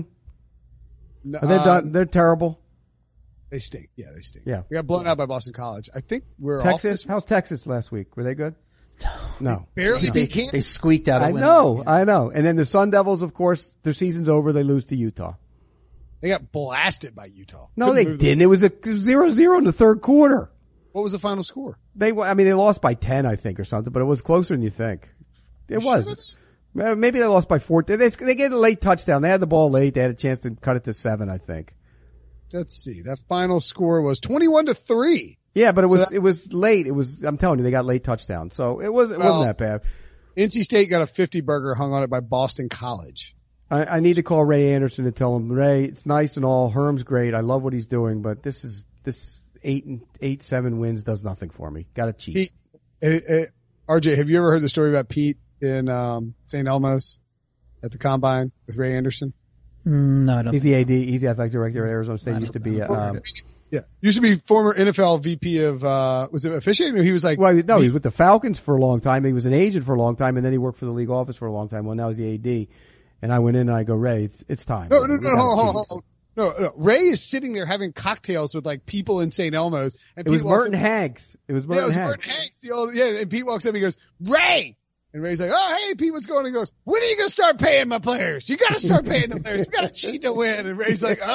No, Are they uh, done? They're terrible. They stink. Yeah, they stink. Yeah. We got blown out by Boston College. I think we're off Texas? this How's Texas last week? Were they good? No. barely They, beat Kansas. they squeaked out. a I win. know, I know. And then the Sun Devils, of course, their season's over. They lose to Utah. They got blasted by Utah. No, Couldn't they move the- didn't. It was a zero zero in the third quarter. What was the final score? They, I mean, they lost by ten, I think, or something, but it was closer than you think. It You sure was. Uh, Maybe they lost by fourteen. They, they get a late touchdown. They had the ball late. They had a chance to cut it to seven, I think. Let's see. That final score was twenty-one to three. Yeah, but it So was, that's- it was late. It was, I'm telling you, they got late touchdown. So it was, it Well- wasn't that bad. N C State got a fifty burger hung on it by Boston College. I, I need to call Ray Anderson and tell him, Ray, it's nice and all. Herm's great. I love what he's doing, but this is, this eight and eight, seven wins does nothing for me. Got to cheat. Pete, uh, uh, R J, have you ever heard the story about Pete in um, Saint Elmo's at the combine with Ray Anderson? Mm, no, I don't. He's the A D. He's the athletic director at Arizona State. I He used to be, don't- um, Yeah, used to be former N F L V P of uh, was it officiating? He was like, well, no, he was with the Falcons for a long time. He was an agent for a long time, and then he worked for the league office for a long time. Well, now he's the A D. And I went in and I go, Ray, it's, it's time. no, no, We no, gotta hold, hold, cheat." hold. No, no, Ray is sitting there having cocktails with like people in Saint Elmo's, and It was Pete walks Merton up- Hanks. It was Yeah, Merton it was Hanks. Merton Hanks, the old, yeah, and Pete walks up and he goes, Ray! And Ray's like, oh, hey, Pete, what's going on? He goes, when are you going to start paying my players? You got to start paying the players. You got to cheat to win. And Ray's like,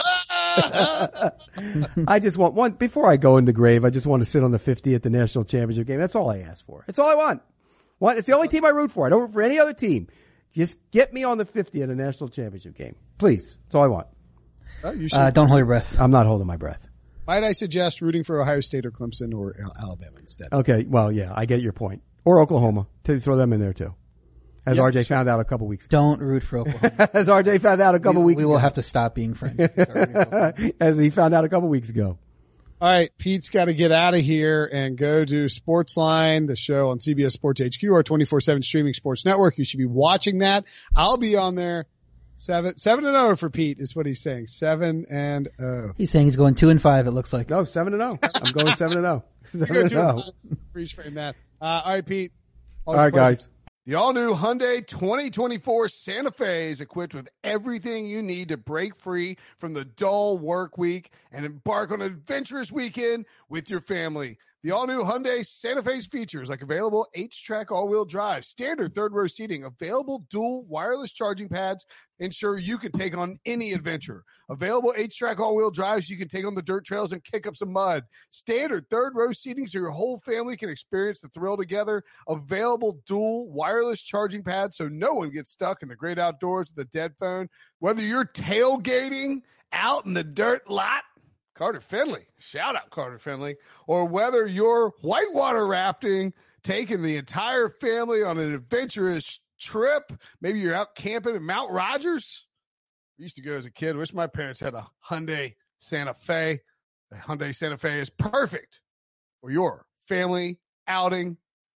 ah! I just want one, before I go in the grave, I just want to sit on the fifty at the national championship game. That's all I ask for. That's all I want. What? It's the only team I root for. I don't root for any other team. Just get me on the fifty at a national championship game. Please. That's all I want. Oh, you should. Uh, don't hold your breath. I'm not holding my breath. Might I suggest rooting for Ohio State or Clemson or Al- Alabama instead? Okay. Well, yeah, I get your point. Or Oklahoma. To throw them in there too. As Yeah. R J found out a couple weeks ago. Don't root for Oklahoma. As R J found out a couple we, weeks we ago. will have to stop being friends. Start rooting for Oklahoma. As he found out a couple weeks ago. All right, Pete's got to get out of here and go to Sportsline, the show on C B S Sports H Q, our twenty-four seven streaming sports network. You should be watching that. I'll be on there. Seven, seven and oh for Pete is what he's saying. Seven and oh. He's saying he's going two and five. It looks like. No, seven and oh. I'm going seven and oh. You Seven go and two oh. and five. Freeze frame that. Uh, all right, Pete. All right, guys. The all-new Hyundai twenty twenty-four Santa Fe is equipped with everything you need to break free from the dull work week and embark on an adventurous weekend with your family. The all-new Hyundai Santa Fe's features like available H-Track all-wheel drive, standard third-row seating, available dual wireless charging pads, ensure you can take on any adventure. Available H-Track all-wheel drives you can take on the dirt trails and kick up some mud. Standard third-row seating so your whole family can experience the thrill together. Available dual wireless charging pads so no one gets stuck in the great outdoors with a dead phone. Whether you're tailgating out in the dirt lot, Carter Finley, shout out Carter Finley, or whether you're whitewater rafting, taking the entire family on an adventurous trip, maybe you're out camping in Mount Rogers. I used to go as a kid. Wish my parents had a Hyundai Santa Fe. The Hyundai Santa Fe is perfect for your family outing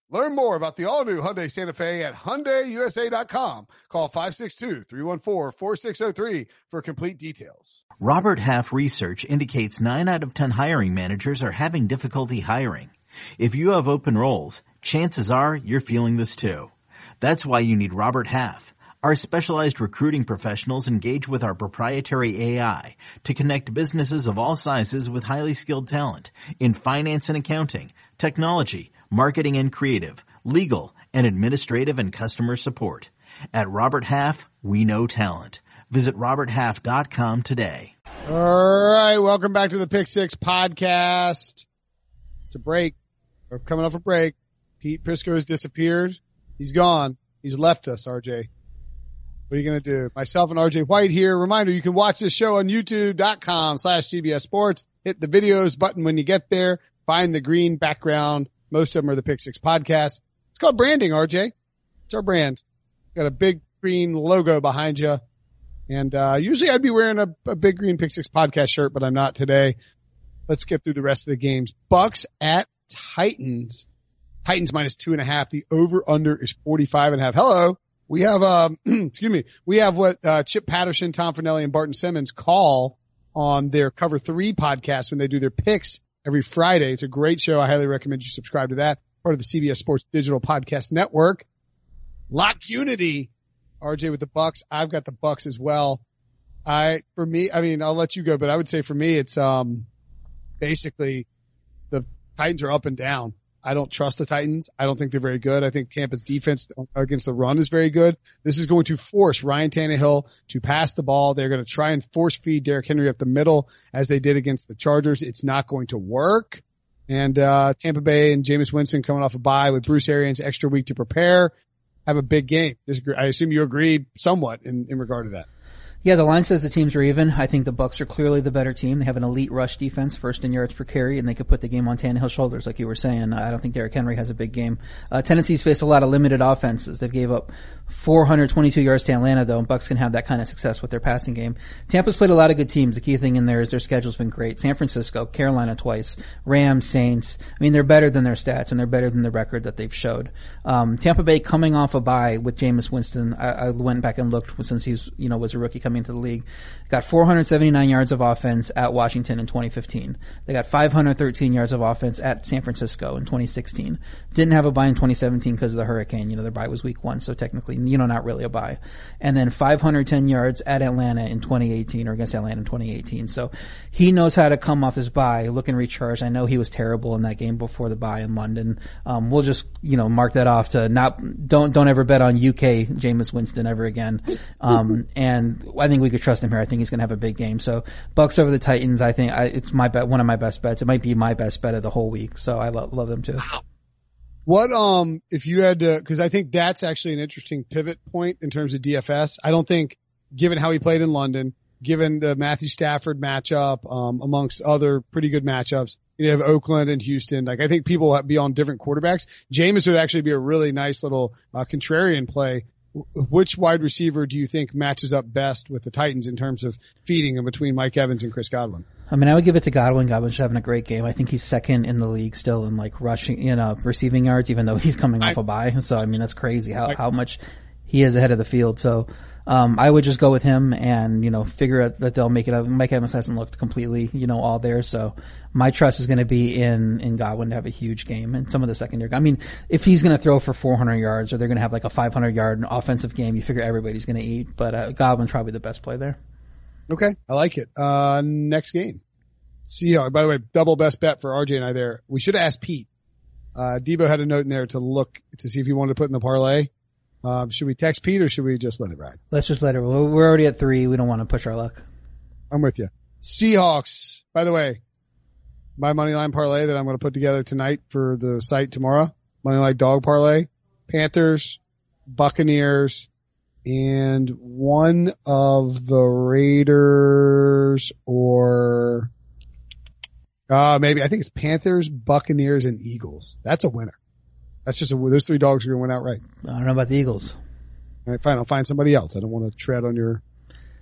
Learn more about the all-new Hyundai Santa Fe at Hyundai U S A dot com. Call five six two, three one four, four six zero three for complete details. Robert Half research indicates nine out of ten hiring managers are having difficulty hiring. If you have open roles, chances are you're feeling this too. That's why you need Robert Half. Our specialized recruiting professionals engage with our proprietary A I to connect businesses of all sizes with highly skilled talent in finance and accounting, technology, marketing and creative, legal, and administrative and customer support. At Robert Half, we know talent. Visit robert half dot com today. All right, welcome back to the Pick Six podcast. It's a break. We're coming off a break. Pete Prisco has disappeared. He's gone. He's left us, R J. What are you going to do? Myself and R J White here. Reminder, you can watch this show on youtube dot com slash C B S Sports. Hit the videos button when you get there. Find the green background. Most of them are the Pick Six podcast. It's called branding, R J. It's our brand. Got a big green logo behind you. And uh usually I'd be wearing a, a big green Pick Six podcast shirt, but I'm not today. Let's get through the rest of the games. Bucks at Titans. Titans minus two and a half. The over-under is forty-five and a half. Hello. We have, um, excuse me, we have what uh Chip Patterson, Tom Fornelli, and Barton Simmons call on their Cover Three podcast when they do their picks every Friday. It's a great show. I highly recommend you subscribe to that. Part of the C B S Sports Digital Podcast Network. Lock Unity. R J with the Bucks. I've got the Bucks as well. I, for me, I mean, I'll let you go, but I would say for me, it's, um, basically the Titans are up and down. I don't trust the Titans. I don't think they're very good. I think Tampa's defense against the run is very good. This is going to force Ryan Tannehill to pass the ball. They're going to try and force feed Derrick Henry up the middle as they did against the Chargers. It's not going to work. And, uh, Tampa Bay and Jameis Winston coming off a bye with Bruce Arians extra week to prepare, have a big game. I assume you agree somewhat in, in regard to that. Yeah, the line says the teams are even. I think the Bucks are clearly the better team. They have an elite rush defense, first in yards per carry, and they could put the game on Tannehill's shoulders, like you were saying. I don't think Derrick Henry has a big game. Uh, Tennessee's faced a lot of limited offenses. They've gave up four hundred twenty-two yards to Atlanta, though, and Bucks can have that kind of success with their passing game. Tampa's played a lot of good teams. The key thing in there is their schedule's been great. San Francisco, Carolina twice, Rams, Saints. I mean, they're better than their stats, and they're better than the record that they've showed. Um, Tampa Bay coming off a bye with Jameis Winston. I, I went back and looked since he was, you know, was a rookie coming into the league. Got four hundred seventy-nine yards of offense at Washington in twenty fifteen. They got five hundred thirteen yards of offense at San Francisco in twenty sixteen. Didn't have a bye in twenty seventeen because of the hurricane. You know, their bye was week one, so technically, you know, not really a bye. And then five hundred ten yards at Atlanta in twenty eighteen, or against Atlanta in twenty eighteen. So he knows how to come off his bye, look and recharge. I know he was terrible in that game before the bye in London. Um, we'll just, you know, mark that off to not, don't, don't ever bet on U K Jameis Winston ever again. Um, and I think we could trust him here. I think he's going to have a big game. So Bucks over the Titans, I think I, it's my bet, one of my best bets. It might be my best bet of the whole week. So I lo- love them too. What, um, if you had to, cause I think that's actually an interesting pivot point in terms of D F S. I don't think, given how he played in London, given the Matthew Stafford matchup, um, amongst other pretty good matchups, you have Oakland and Houston. Like, I think people will be on different quarterbacks. Jameis would actually be a really nice little, uh, contrarian play. Which wide receiver do you think matches up best with the Titans in terms of feeding him between Mike Evans and Chris Godwin? I mean, I would give it to Godwin. Godwin's having a great game. I think he's second in the league still in like rushing, you know, receiving yards, even though he's coming off a bye. So, I mean, that's crazy how, how much he is ahead of the field. So, um, I would just go with him and, you know, figure out that they'll make it up. Mike Evans hasn't looked completely, you know, all there. So my trust is going to be in, in Godwin to have a huge game and some of the secondary. I mean, if he's going to throw for four hundred yards or they're going to have like a five hundred yard offensive game, you figure everybody's going to eat, but, uh, Godwin's probably the best play there. Okay. I like it. Uh, next game. Seahawks. By the way, double best bet for R J and I there. We should have asked Pete. Uh, Debo had a note in there to look to see if he wanted to put in the parlay. Um, should we text Pete or should we just let it ride? Let's just let it. We're already at three. We don't want to push our luck. I'm with you. Seahawks. By the way, my money line parlay that I'm going to put together tonight for the site tomorrow. Money line dog parlay. Panthers, Buccaneers, and one of the Raiders or, uh, maybe I think it's Panthers, Buccaneers, and Eagles. That's a winner. That's just a, those three dogs are going to win outright. I don't know about the Eagles. All right, fine. I'll find somebody else. I don't want to tread on your.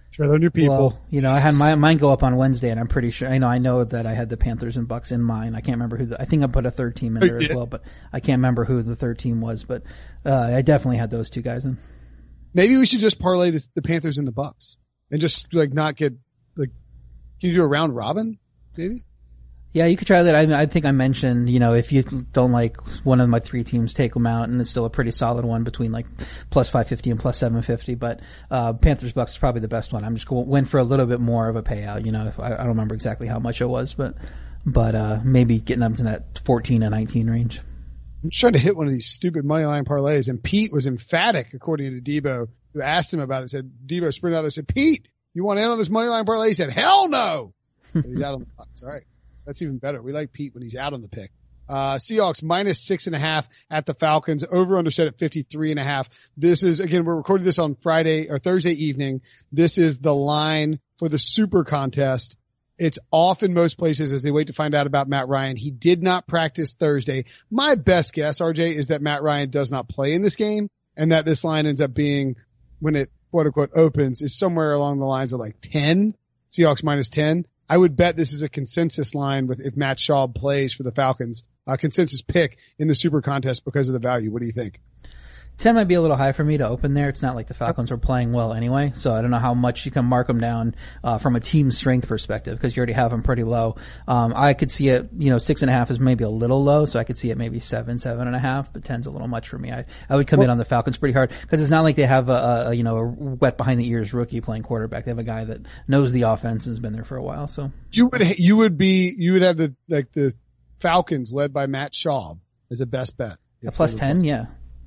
Tread on your people. Well, you know, I had my, mine go up on Wednesday, and I'm pretty sure, I know, I know that I had the Panthers and Bucks in mine. I can't remember who the, I think I put a third team in there as well, but I can't remember who the third team was, but, uh, I definitely had those two guys in. Maybe we should just parlay this, the Panthers and the Bucks and just like not get like, can you do a round robin? Maybe? Yeah, you could try that. I, I think I mentioned, you know, if you don't like one of my three teams, take them out, and it's still a pretty solid one between like plus five fifty and plus seven fifty. But uh Panthers Bucks is probably the best one. I'm just going to win for a little bit more of a payout. You know, if I, I don't remember exactly how much it was, but but uh maybe getting up to that fourteen and nineteen range. I'm trying to hit one of these stupid money line parlays, and Pete was emphatic, according to Debo, who asked him about it. Said Debo sprinted out there, said, "Pete, you want in on this money line parlay?" He said, "Hell no." So he's out on the Bucks. All right. That's even better. We like Pete when he's out on the pick. Uh, Seahawks minus six and a half at the Falcons. Over under set at fifty-three and a half. This is, again, we're recording this on Friday or Thursday evening. This is the line for the super contest. It's off in most places as they wait to find out about Matt Ryan. He did not practice Thursday. My best guess, R J, is that Matt Ryan does not play in this game, and that this line ends up being, when it quote unquote opens, is somewhere along the lines of like ten. Seahawks minus ten. I would bet this is a consensus line with if Matt Schaub plays for the Falcons, a consensus pick in the super contest because of the value. What do you think? ten might be a little high for me to open there. It's not like the Falcons were playing well anyway, so I don't know how much you can mark them down uh from a team strength perspective because you already have them pretty low. Um I could see it, you know, six and a half is maybe a little low, so I could see it maybe seven, seven and a half, but ten's a little much for me. I I would come well, in on the Falcons pretty hard because it's not like they have a, a you know a wet behind the ears rookie playing quarterback. They have a guy that knows the offense and has been there for a while. So you would you would be you would have the like the Falcons led by Matt Schaub as a best bet. A plus ten, yeah.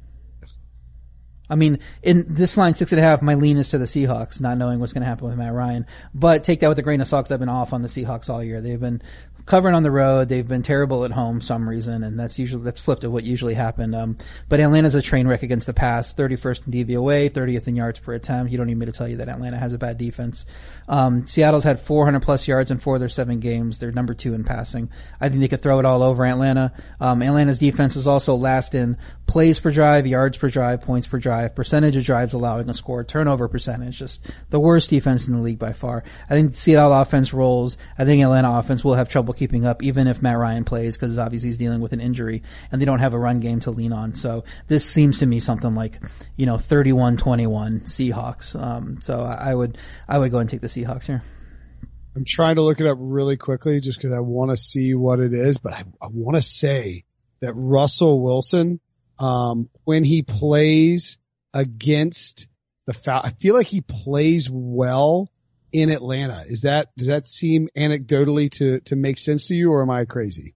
I mean, in this line, six and a half, my lean is to the Seahawks, not knowing what's going to happen with Matt Ryan. But take that with a grain of salt, 'cause I've been off on the Seahawks all year. They've been covering on the road. They've been terrible at home some reason, and that's usually, that's flipped to what usually happened. Um, but Atlanta's a train wreck against the pass, thirty-first in D V O A, thirtieth in yards per attempt. You don't need me to tell you that Atlanta has a bad defense. Um, Seattle's had four hundred plus yards in four of their seven games. They're number two in passing. I think they could throw it all over Atlanta. Um, Atlanta's defense is also last in plays per drive, yards per drive, points per drive, percentage of drives allowing a score, turnover percentage, just the worst defense in the league by far. I think Seattle offense rolls. I think Atlanta offense will have trouble keeping up even if Matt Ryan plays because obviously he's dealing with an injury and they don't have a run game to lean on. So this seems to me something like, you know, thirty-one twenty-one Seahawks. Um, so I would, I would go and take the Seahawks here. I'm trying to look it up really quickly just because I want to see what it is, but I, I want to say that Russell Wilson, um, when he plays against the Fal- I feel like he plays well in Atlanta. Is that, does that seem anecdotally to, to make sense to you, or am I crazy?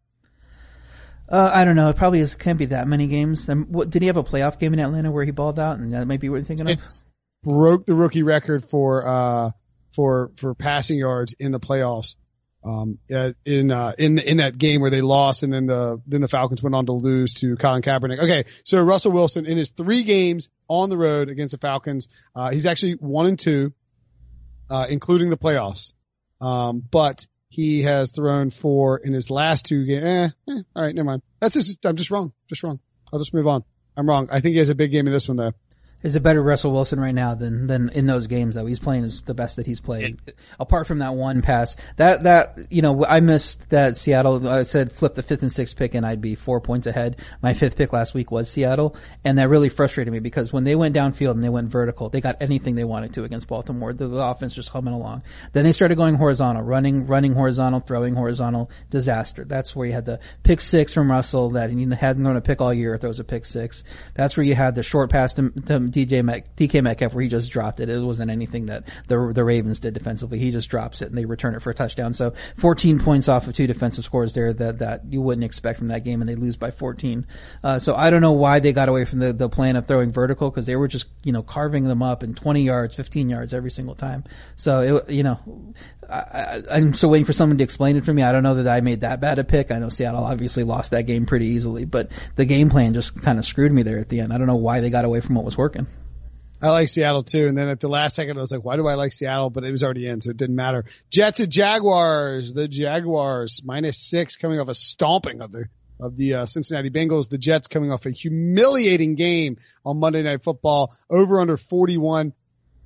Uh, I don't know. It probably is, can't be that many games. Um, what, did he have a playoff game in Atlanta where he balled out, and that might be what you're thinking of? It's broke the rookie record for, uh, for, for passing yards in the playoffs. Um, uh, in, uh, in, in that game where they lost and then the, then the Falcons went on to lose to Colin Kaepernick. Okay. So Russell Wilson in his three games on the road against the Falcons, uh, he's actually one and two, uh, including the playoffs. Um, but he has thrown for in his last two games. Eh, eh, all right. Never mind. That's just, I'm just wrong. Just wrong. I'll just move on. I'm wrong. I think he has a big game in this one though. Is a better Russell Wilson right now than than in those games though. He's playing is the best that he's played. Apart from that one pass, that that you know I missed that Seattle. I said flip the fifth and sixth pick and I'd be four points ahead. My fifth pick last week was Seattle, and that really frustrated me because when they went downfield and they went vertical, they got anything they wanted to against Baltimore. The, the offense just humming along. Then they started going horizontal, running running horizontal, throwing horizontal. Disaster. That's where you had the pick six from Russell that he hadn't thrown a pick all year. Throws a pick six. That's where you had the short pass to, to D J Mac, D K Metcalf where he just dropped it. It wasn't anything that the the Ravens did defensively. He just drops it and they return it for a touchdown. So fourteen points off of two defensive scores there that that you wouldn't expect from that game, and they lose by fourteen. Uh, so I don't know why they got away from the the plan of throwing vertical because they were just you know carving them up in twenty yards, fifteen yards every single time. So it, you know. I, I, I'm still waiting for someone to explain it for me. I don't know that I made that bad a pick. I know Seattle obviously lost that game pretty easily, but the game plan just kind of screwed me there at the end. I don't know why they got away from what was working. I like Seattle too. And then at the last second, I was like, why do I like Seattle? But it was already in, so it didn't matter. Jets and Jaguars. The Jaguars minus six coming off a stomping of the, of the, uh, Cincinnati Bengals. The Jets coming off a humiliating game on Monday Night Football over under forty-one.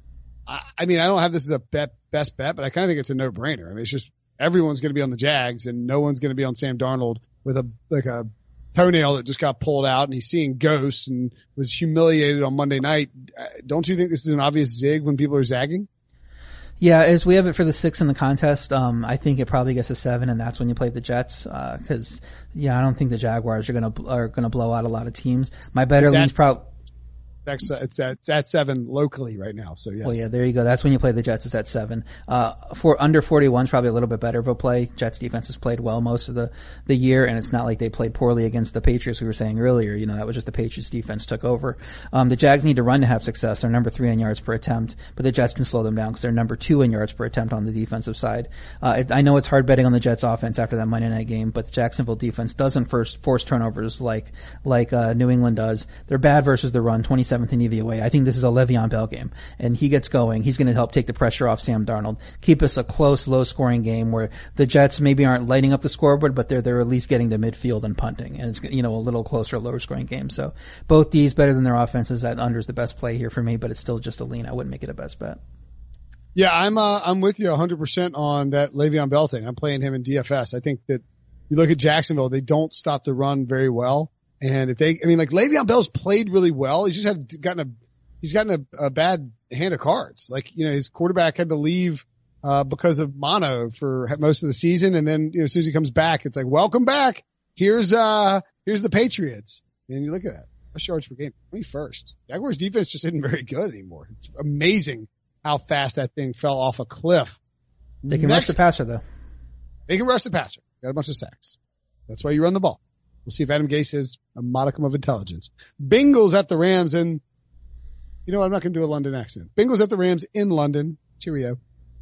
I, I mean, I don't have this as a bet, best bet, but I kind of think it's a no-brainer. I mean, it's just everyone's going to be on the Jags, and no one's going to be on Sam Darnold with a like a toenail that just got pulled out, and he's seeing ghosts and was humiliated on Monday night. Don't you think this is an obvious zig when people are zagging? Yeah, as we have it for the six in the contest, um, I think it probably gets a seven, and that's when you play the Jets. Uh, cause, yeah, I don't think the Jaguars are gonna, are gonna blow out a lot of teams. My better lean's probably, It's at, it's at seven locally right now, so yes. Well, yeah, there you go. That's when you play the Jets. It's at seven. Uh, for under forty-one is probably a little bit better of a play. Jets defense has played well most of the, the year, and it's not like they played poorly against the Patriots we were saying earlier. You know, that was just the Patriots defense took over. Um, the Jags need to run to have success. They're number three in yards per attempt, but the Jets can slow them down because they're number two in yards per attempt on the defensive side. Uh, it, I know it's hard betting on the Jets offense after that Monday night game, but the Jacksonville defense doesn't first force turnovers like, like, uh, New England does. They're bad versus the run, twenty-seventh in E V O A. I think this is a Le'Veon Bell game, and he gets going. He's going to help take the pressure off Sam Darnold, keep us a close, low-scoring game where the Jets maybe aren't lighting up the scoreboard, but they're they're at least getting to midfield and punting, and it's, you know, a little closer, lower-scoring game. So both these better than their offenses. That under is the best play here for me, but it's still just a lean. I wouldn't make it a best bet. Yeah, I'm uh, I'm with you one hundred percent on that Le'Veon Bell thing. I'm playing him in D F S. I think that you look at Jacksonville, they don't stop the run very well, and if they, I mean, like Le'Veon Bell's played really well. He's just had gotten a He's gotten a, a bad hand of cards. Like, you know, his quarterback had to leave, uh, because of mono for most of the season. And then, you know, as soon as he comes back, it's like, welcome back. Here's, uh, here's the Patriots. And you look at that. Rush yards per game, twenty-first. Jaguars defense just isn't very good anymore. It's amazing how fast that thing fell off a cliff. They can Next, rush the passer though. They can rush the passer. Got a bunch of sacks. That's why you run the ball. We'll see if Adam Gase has a modicum of intelligence. Bengals at the Rams, and you know what? I'm not going to do a London accent. Bengals at the Rams in London. Cheerio.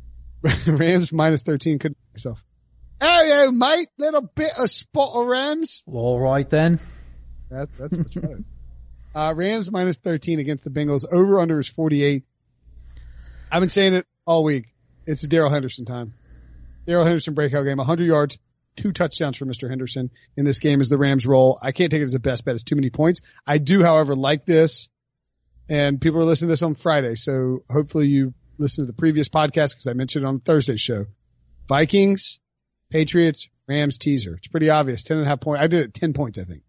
Rams minus thirteen. Couldn't myself. Hey, yo, mate. Little bit of spot of Rams. All right then. That, that's what's right. Uh, Rams minus thirteen against the Bengals. Over under is forty-eight. I've been saying it all week. It's a Darrell Henderson time. Darrell Henderson breakout game. one hundred yards, two touchdowns for Mister Henderson in this game as the Rams roll. I can't take it as a best bet. It's too many points. I do, however, like this. And people are listening to this on Friday, so hopefully you listen to the previous podcast because I mentioned it on Thursday's show. Vikings, Patriots, Rams teaser. It's pretty obvious. Ten and a half points. I did it ten points, I think.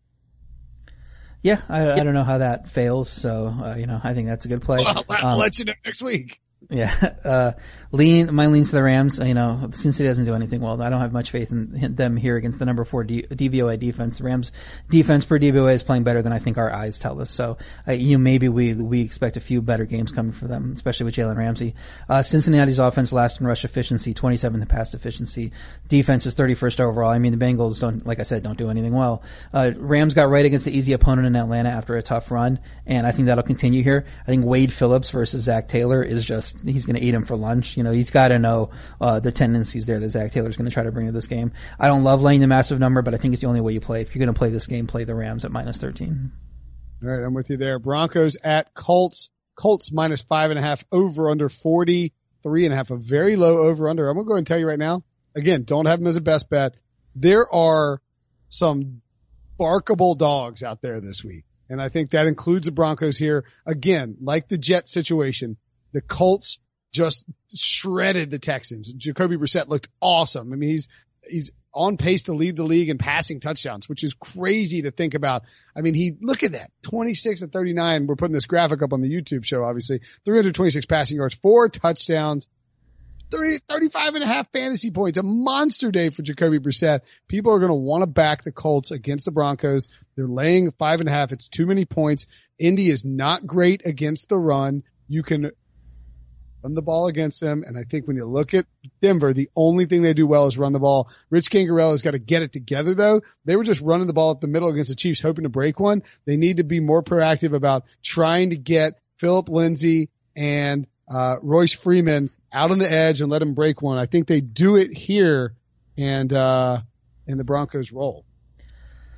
Yeah, I, I don't know how that fails, so uh, you know, I think that's a good play. Well, I'll, I'll um, let you know next week. Yeah, uh, lean, my leans to the Rams. You know, Cincinnati doesn't do anything well. I don't have much faith in them here against the number four D- DVOA defense. The Rams defense per D V O A is playing better than I think our eyes tell us. So, uh, you know, maybe we, we expect a few better games coming for them, especially with Jalen Ramsey. Uh, Cincinnati's offense last in rush efficiency, twenty-seventh in pass efficiency. Defense is thirty-first overall. I mean, the Bengals don't, like I said, don't do anything well. Uh, Rams got right against the easy opponent in Atlanta after a tough run, and I think that'll continue here. I think Wade Phillips versus Zach Taylor is just, he's going to eat him for lunch. You know, he's got to know uh the tendencies there that Zach Taylor's going to try to bring to this game. I don't love laying the massive number, but I think it's the only way you play. If you're going to play this game, play the Rams at minus thirteen. All right, I'm with you there. Broncos at Colts. Colts minus five and a half, over under forty-three and a half, a very low over under. I'm going to go ahead and tell you right now. Again, don't have them as a best bet. There are some barkable dogs out there this week, and I think that includes the Broncos here. Again, like the Jets situation, the Colts just shredded the Texans. Jacoby Brissett looked awesome. I mean, he's, he's on pace to lead the league in passing touchdowns, which is crazy to think about. I mean, he, look at that. twenty-six and thirty-nine. We're putting this graphic up on the YouTube show, obviously. three hundred twenty-six passing yards, four touchdowns, three, thirty-five and a half fantasy points. A monster day for Jacoby Brissett. People are going to want to back the Colts against the Broncos. They're laying five and a half. It's too many points. Indy is not great against the run. You can run the ball against them, and I think when you look at Denver, the only thing they do well is run the ball. Rich Gangarello's got to get it together, though. They were just running the ball up the middle against the Chiefs, hoping to break one. They need to be more proactive about trying to get Phillip Lindsay and uh Royce Freeman out on the edge and let them break one. I think they do it here, and uh and the Broncos roll.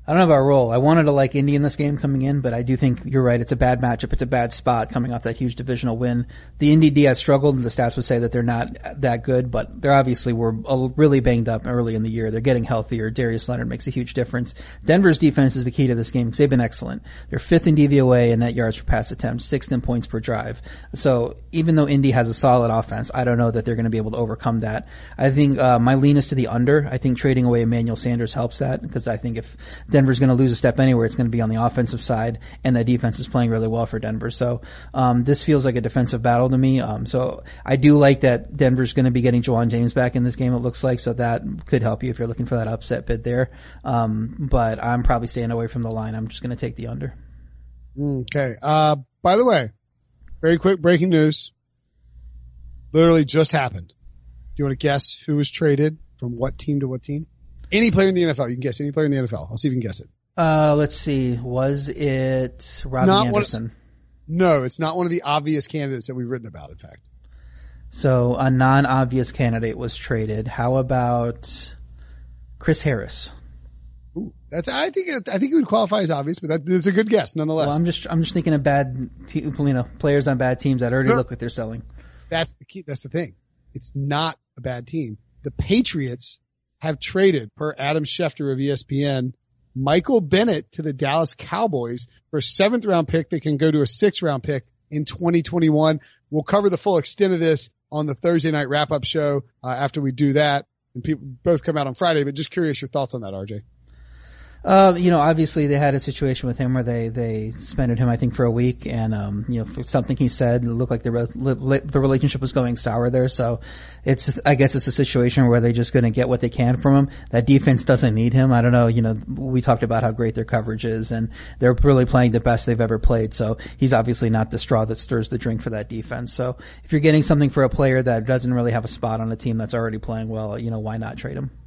I don't know about roll. I wanted to like Indy in this game coming in, but I do think you're right. It's a bad matchup. It's a bad spot coming off that huge divisional win. The Indy D has struggled, and the stats would say that they're not that good, but they're obviously were really banged up early in the year. They're getting healthier. Darius Leonard makes a huge difference. Denver's defense is the key to this game because they've been excellent. They're fifth in D V O A and net yards per pass attempt, sixth in points per drive. So even though Indy has a solid offense, I don't know that they're going to be able to overcome that. I think uh, my lean is to the under. I think trading away Emmanuel Sanders helps that because I think if Denver's going to lose a step anywhere, it's going to be on the offensive side, and the defense is playing really well for Denver. So um this feels like a defensive battle to me. Um so I do like that Denver's going to be getting Juwan James back in this game, it looks like, so that could help you if you're looking for that upset bid there. Um but I'm probably staying away from the line. I'm just going to take the under. Okay. Uh by the way, very quick breaking news. Literally just happened. Do you want to guess who was traded from what team to what team? Any player in the N F L. You can guess any player in the N F L. I'll see if you can guess it. Uh, let's see. Was it Robbie Anderson? Of, no, it's not one of the obvious candidates that we've written about, in fact. So a non-obvious candidate was traded. How about Chris Harris? Ooh, that's, I think, it, I think it would qualify as obvious, but that is a good guess nonetheless. Well, I'm just, I'm just thinking of bad, te- you know, players on bad teams that already no, look like they're selling. That's the key. That's the thing. It's not a bad team. The Patriots have traded, per Adam Schefter of E S P N, Michael Bennett to the Dallas Cowboys for a seventh round pick that can go to a sixth round pick in twenty twenty-one. We'll cover the full extent of this on the Thursday night wrap up show, uh, after we do that. And people both come out on Friday, but just curious your thoughts on that, R J. Uh, you know, obviously they had a situation with him where they, they suspended him, I think, for a week. And, um, you know, for something he said, it looked like the, re- the relationship was going sour there. So it's, I guess it's a situation where they're just going to get what they can from him. That defense doesn't need him. I don't know. You know, we talked about how great their coverage is, and they're really playing the best they've ever played. So he's obviously not the straw that stirs the drink for that defense. So if you're getting something for a player that doesn't really have a spot on a team that's already playing well, you know, why not trade him?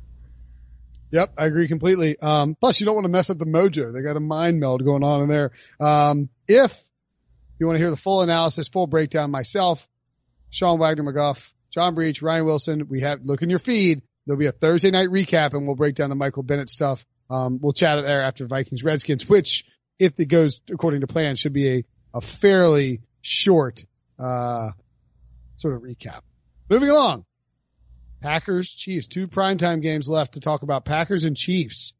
Yep, I agree completely. Um, plus you don't want to mess up the mojo. They got a mind meld going on in there. Um, if you want to hear the full analysis, full breakdown, myself, Sean Wagner McGuff, John Breach, Ryan Wilson, we have, look in your feed. There'll be a Thursday night recap and we'll break down the Michael Bennett stuff. Um, we'll chat it there after Vikings Redskins, which, if it goes according to plan, should be a, a fairly short, uh, sort of recap. Moving along. Packers, Chiefs, two primetime games left to talk about. Packers and Chiefs.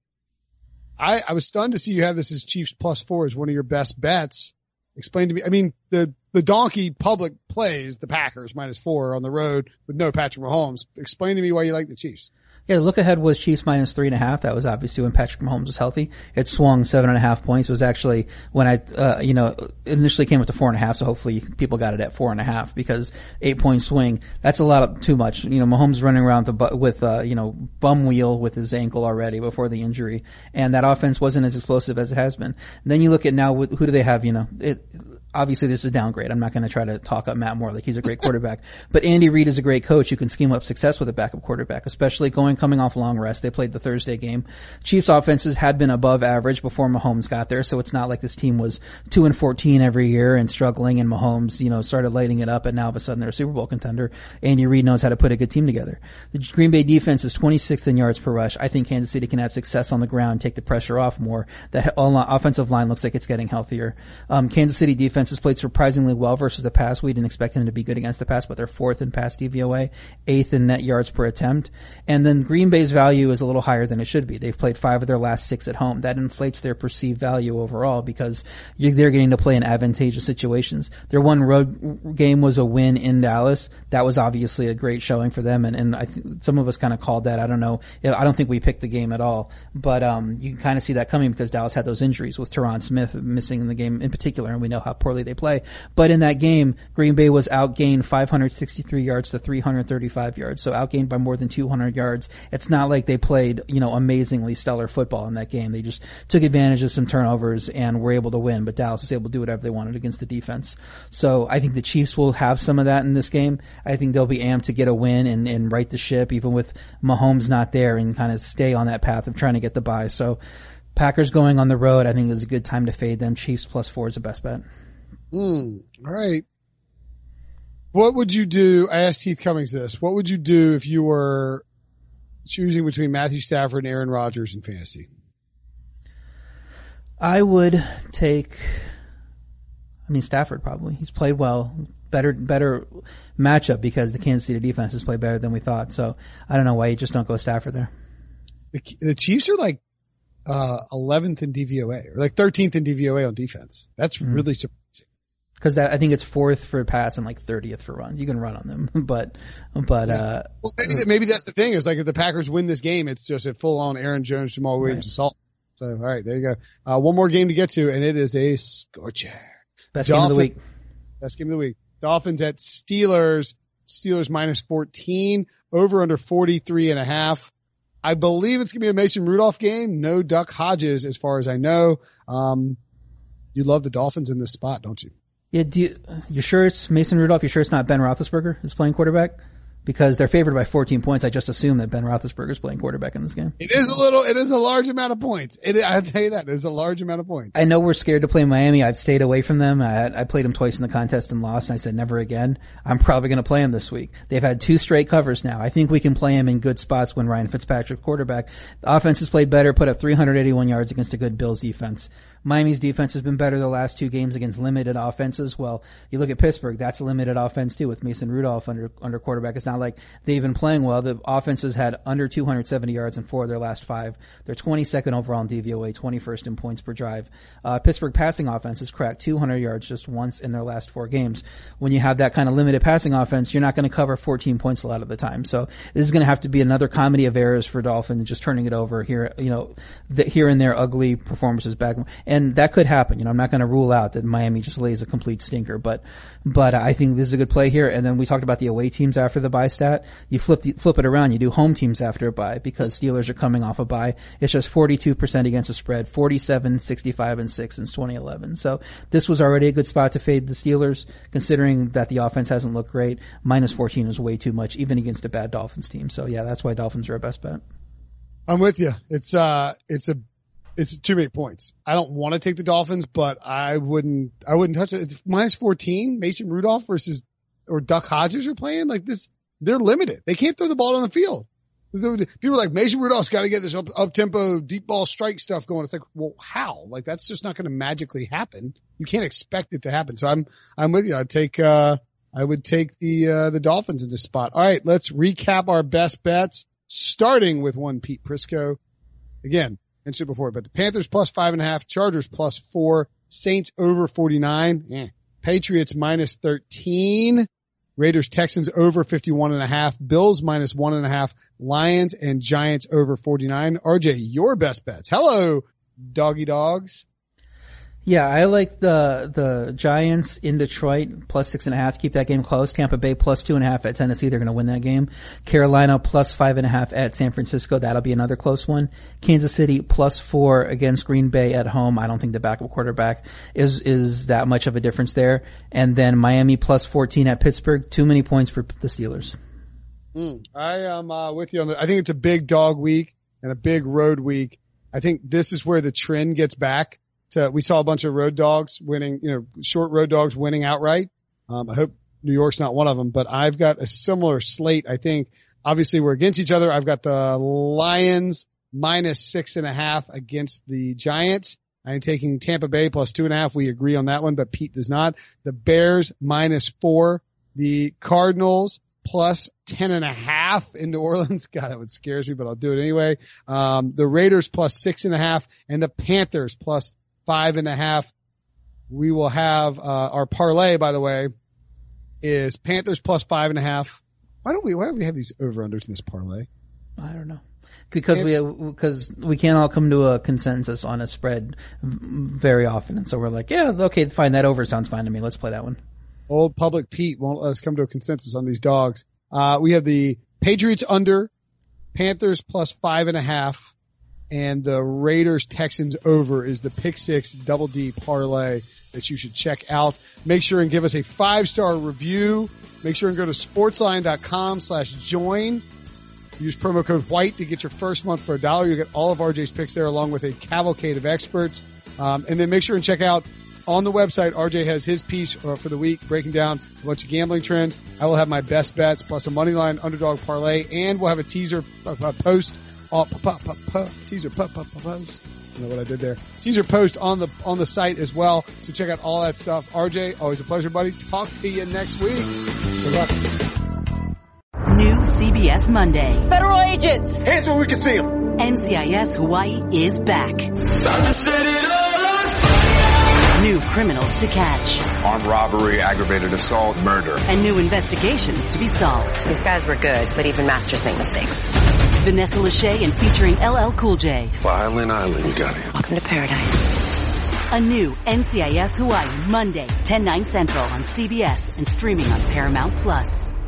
I, I was stunned to see you have this as Chiefs plus four as one of your best bets. Explain to me. I mean, the, the donkey public plays the Packers minus four on the road with no Patrick Mahomes. Explain to me why you like the Chiefs. Yeah, the look ahead was Chiefs minus three and a half. That was obviously when Patrick Mahomes was healthy. It swung seven and a half points. It was actually when I, uh, you know, initially came up to four and a half. So hopefully people got it at four and a half because eight point swing. That's a lot of, too much. You know, Mahomes running around the, with, uh, you know, bum wheel with his ankle already before the injury. And that offense wasn't as explosive as it has been. And then you look at now, who do they have? You know, it, obviously this is a downgrade. I'm not going to try to talk up Matt Moore like he's a great quarterback, but Andy Reid is a great coach who can scheme up success with a backup quarterback, especially going coming off long rest. They played the Thursday game. Chiefs offenses had been above average before Mahomes got there, so it's not like this team was two and fourteen every year and struggling, and Mahomes, you know, started lighting it up, and now all of a sudden they're a Super Bowl contender. Andy Reid knows how to put a good team together. The Green Bay defense is twenty-sixth in yards per rush. I think Kansas City can have success on the ground, take the pressure off more. That offensive line looks like it's getting healthier. Um, Kansas City defense has played surprisingly well versus the pass. We didn't expect them to be good against the pass, but they're fourth in pass D V O A, eighth in net yards per attempt. And then Green Bay's value is a little higher than it should be. They've played five of their last six at home. That inflates their perceived value overall because they're getting to play in advantageous situations. Their one road game was a win in Dallas. That was obviously a great showing for them, and, and I think some of us kind of called that. I don't know. I don't think we picked the game at all, but um, you can kind of see that coming because Dallas had those injuries with Tyron Smith missing in the game in particular, and we know how poorly they play. But in that game, Green Bay was outgained five hundred sixty-three yards to three hundred thirty-five yards, so outgained by more than two hundred yards. It's not like they played, you know, amazingly stellar football in that game. They just took advantage of some turnovers and were able to win, but Dallas was able to do whatever they wanted against the defense. So I think the Chiefs will have some of that in this game. I think they'll be amped to get a win and, and right the ship, even with Mahomes not there, and kind of stay on that path of trying to get the bye. So Packers going on the road, I think is a good time to fade them. Chiefs plus four is the best bet. Hmm. All right. What would you do? I asked Heath Cummings this. What would you do if you were choosing between Matthew Stafford and Aaron Rodgers in fantasy? I would take, I mean, Stafford probably. He's played well. Better, better matchup because the Kansas City defense has played better than we thought. So I don't know why you just don't go Stafford there. The, the Chiefs are like, uh, eleventh in D V O A or like thirteenth in D V O A on defense. That's mm. really surprising. Cause that, I think it's fourth for pass and like thirtieth for runs. You can run on them, but, but, yeah. uh. Well, maybe, that, maybe that's the thing is like if the Packers win this game, it's just a full on Aaron Jones, Jamal Williams right. assault. So, all right, there you go. Uh, one more game to get to and it is a scorcher. Best Dolphin, game of the week. Best game of the week. Dolphins at Steelers. Steelers minus fourteen. Over under forty-three and a half. I believe it's going to be a Mason Rudolph game. No Duck Hodges as far as I know. Um, you love the Dolphins in this spot, don't you? Yeah, do you, you sure it's Mason Rudolph? You sure it's not Ben Roethlisberger who's playing quarterback? Because they're favored by fourteen points. I just assume that Ben Roethlisberger is playing quarterback in this game. It is a little, it is a large amount of points. It, I'll tell you that. It is a large amount of points. I know we're scared to play Miami. I've stayed away from them. I, I played them twice in the contest and lost, and I said never again. I'm probably going to play them this week. They've had two straight covers now. I think we can play them in good spots when Ryan Fitzpatrick's quarterback. The offense has played better, put up three hundred eighty-one yards against a good Bills defense. Miami's defense has been better the last two games against limited offenses. Well, you look at Pittsburgh, that's a limited offense too with Mason Rudolph under, under quarterback. It's not like they've been playing well. The offense has had under two hundred seventy yards in four of their last five. They're twenty-second overall in D V O A, twenty-first in points per drive. Uh, Pittsburgh passing offense has cracked two hundred yards just once in their last four games. When you have that kind of limited passing offense, you're not going to cover fourteen points a lot of the time. So this is going to have to be another comedy of errors for Dolphins, just turning it over here, you know, the, here and there ugly performances back. And that could happen. You know, I'm not going to rule out that Miami just lays a complete stinker, but, but I think this is a good play here. And then we talked about the away teams after the bye stat. You flip the, flip it around. You do home teams after a bye because Steelers are coming off a bye. It's just forty-two percent against the spread, forty-seven, sixty-five, and six since twenty eleven. So this was already a good spot to fade the Steelers, considering that the offense hasn't looked great. Minus fourteen is way too much, even against a bad Dolphins team. So yeah, that's why Dolphins are our best bet. I'm with you. It's, uh, it's a, It's too many points. I don't want to take the Dolphins, but I wouldn't, I wouldn't touch it. It's minus fourteen, Mason Rudolph versus, or Duck Hodges are playing like this. They're limited. They can't throw the ball on the field. People are like, Mason Rudolph's got to get this up, up tempo, deep ball strike stuff going. It's like, well, how? Like that's just not going to magically happen. You can't expect it to happen. So I'm, I'm with you. I'd take, uh, I would take the, uh, the Dolphins in this spot. All right. Let's recap our best bets, starting with one Pete Prisco. Again, mentioned before, but the Panthers plus five and a half, Chargers plus four, Saints over forty-nine, eh. Patriots minus thirteen, Raiders Texans over fifty-one and a half, Bills minus one and a half, Lions and Giants over forty-nine. R J, your best bets. Hello, doggy dogs. Yeah, I like the the Giants in Detroit plus six and a half. Keep that game close. Tampa Bay plus two and a half at Tennessee. They're going to win that game. Carolina plus five and a half at San Francisco. That'll be another close one. Kansas City plus four against Green Bay at home. I don't think the backup quarterback is is that much of a difference there. And then Miami plus fourteen at Pittsburgh. Too many points for the Steelers. Mm, I am uh, with you on that. I think it's a big dog week and a big road week. I think this is where the trend gets back. To, we saw a bunch of road dogs winning, you know, short road dogs winning outright. Um, I hope New York's not one of them, but I've got a similar slate. I think obviously we're against each other. I've got the Lions minus six and a half against the Giants. I'm taking Tampa Bay plus two and a half. We agree on that one, but Pete does not. The Bears minus four, the Cardinals plus ten and a half in New Orleans. God, that would scares me, but I'll do it anyway. Um, the Raiders plus six and a half and the Panthers plus five and a half. We will have, uh, our parlay, by the way, is Panthers plus five and a half. Why don't we, why don't we have these over-unders in this parlay? I don't know. Because and, we, because we can't all come to a consensus on a spread very often. And so we're like, yeah, okay, fine. That over sounds fine to me. Let's play that one. Old Public Pete won't let us come to a consensus on these dogs. Uh, we have the Patriots under, Panthers plus five and a half, and the Raiders Texans over is the pick six double D parlay that you should check out. Make sure and give us a five star review. Make sure and go to sportsline.com slash join. Use promo code white to get your first month for a dollar. You'll get all of R J's picks there along with a cavalcade of experts. Um, and then make sure and check out on the website. R J has his piece uh, for the week breaking down a bunch of gambling trends. I will have my best bets plus a money line underdog parlay, and we'll have a teaser uh, post. Oh, pu- pu- pu- teaser pu- pu- pu- post. You know what I did there. Teaser post on the on the site as well. So check out all that stuff. R J, always a pleasure, buddy. Talk to you next week. Good luck. New C B S Monday. Federal agents! Hands where we can see them. N C I S Hawaii is back. New criminals to catch. Armed robbery, aggravated assault, murder. And new investigations to be solved. These guys were good, but even masters make mistakes. Vanessa Lachey and featuring L L Cool J. Violin Island, you got it. Welcome to paradise. A new N C I S Hawaii Monday, ten, nine Central on C B S and streaming on Paramount Plus.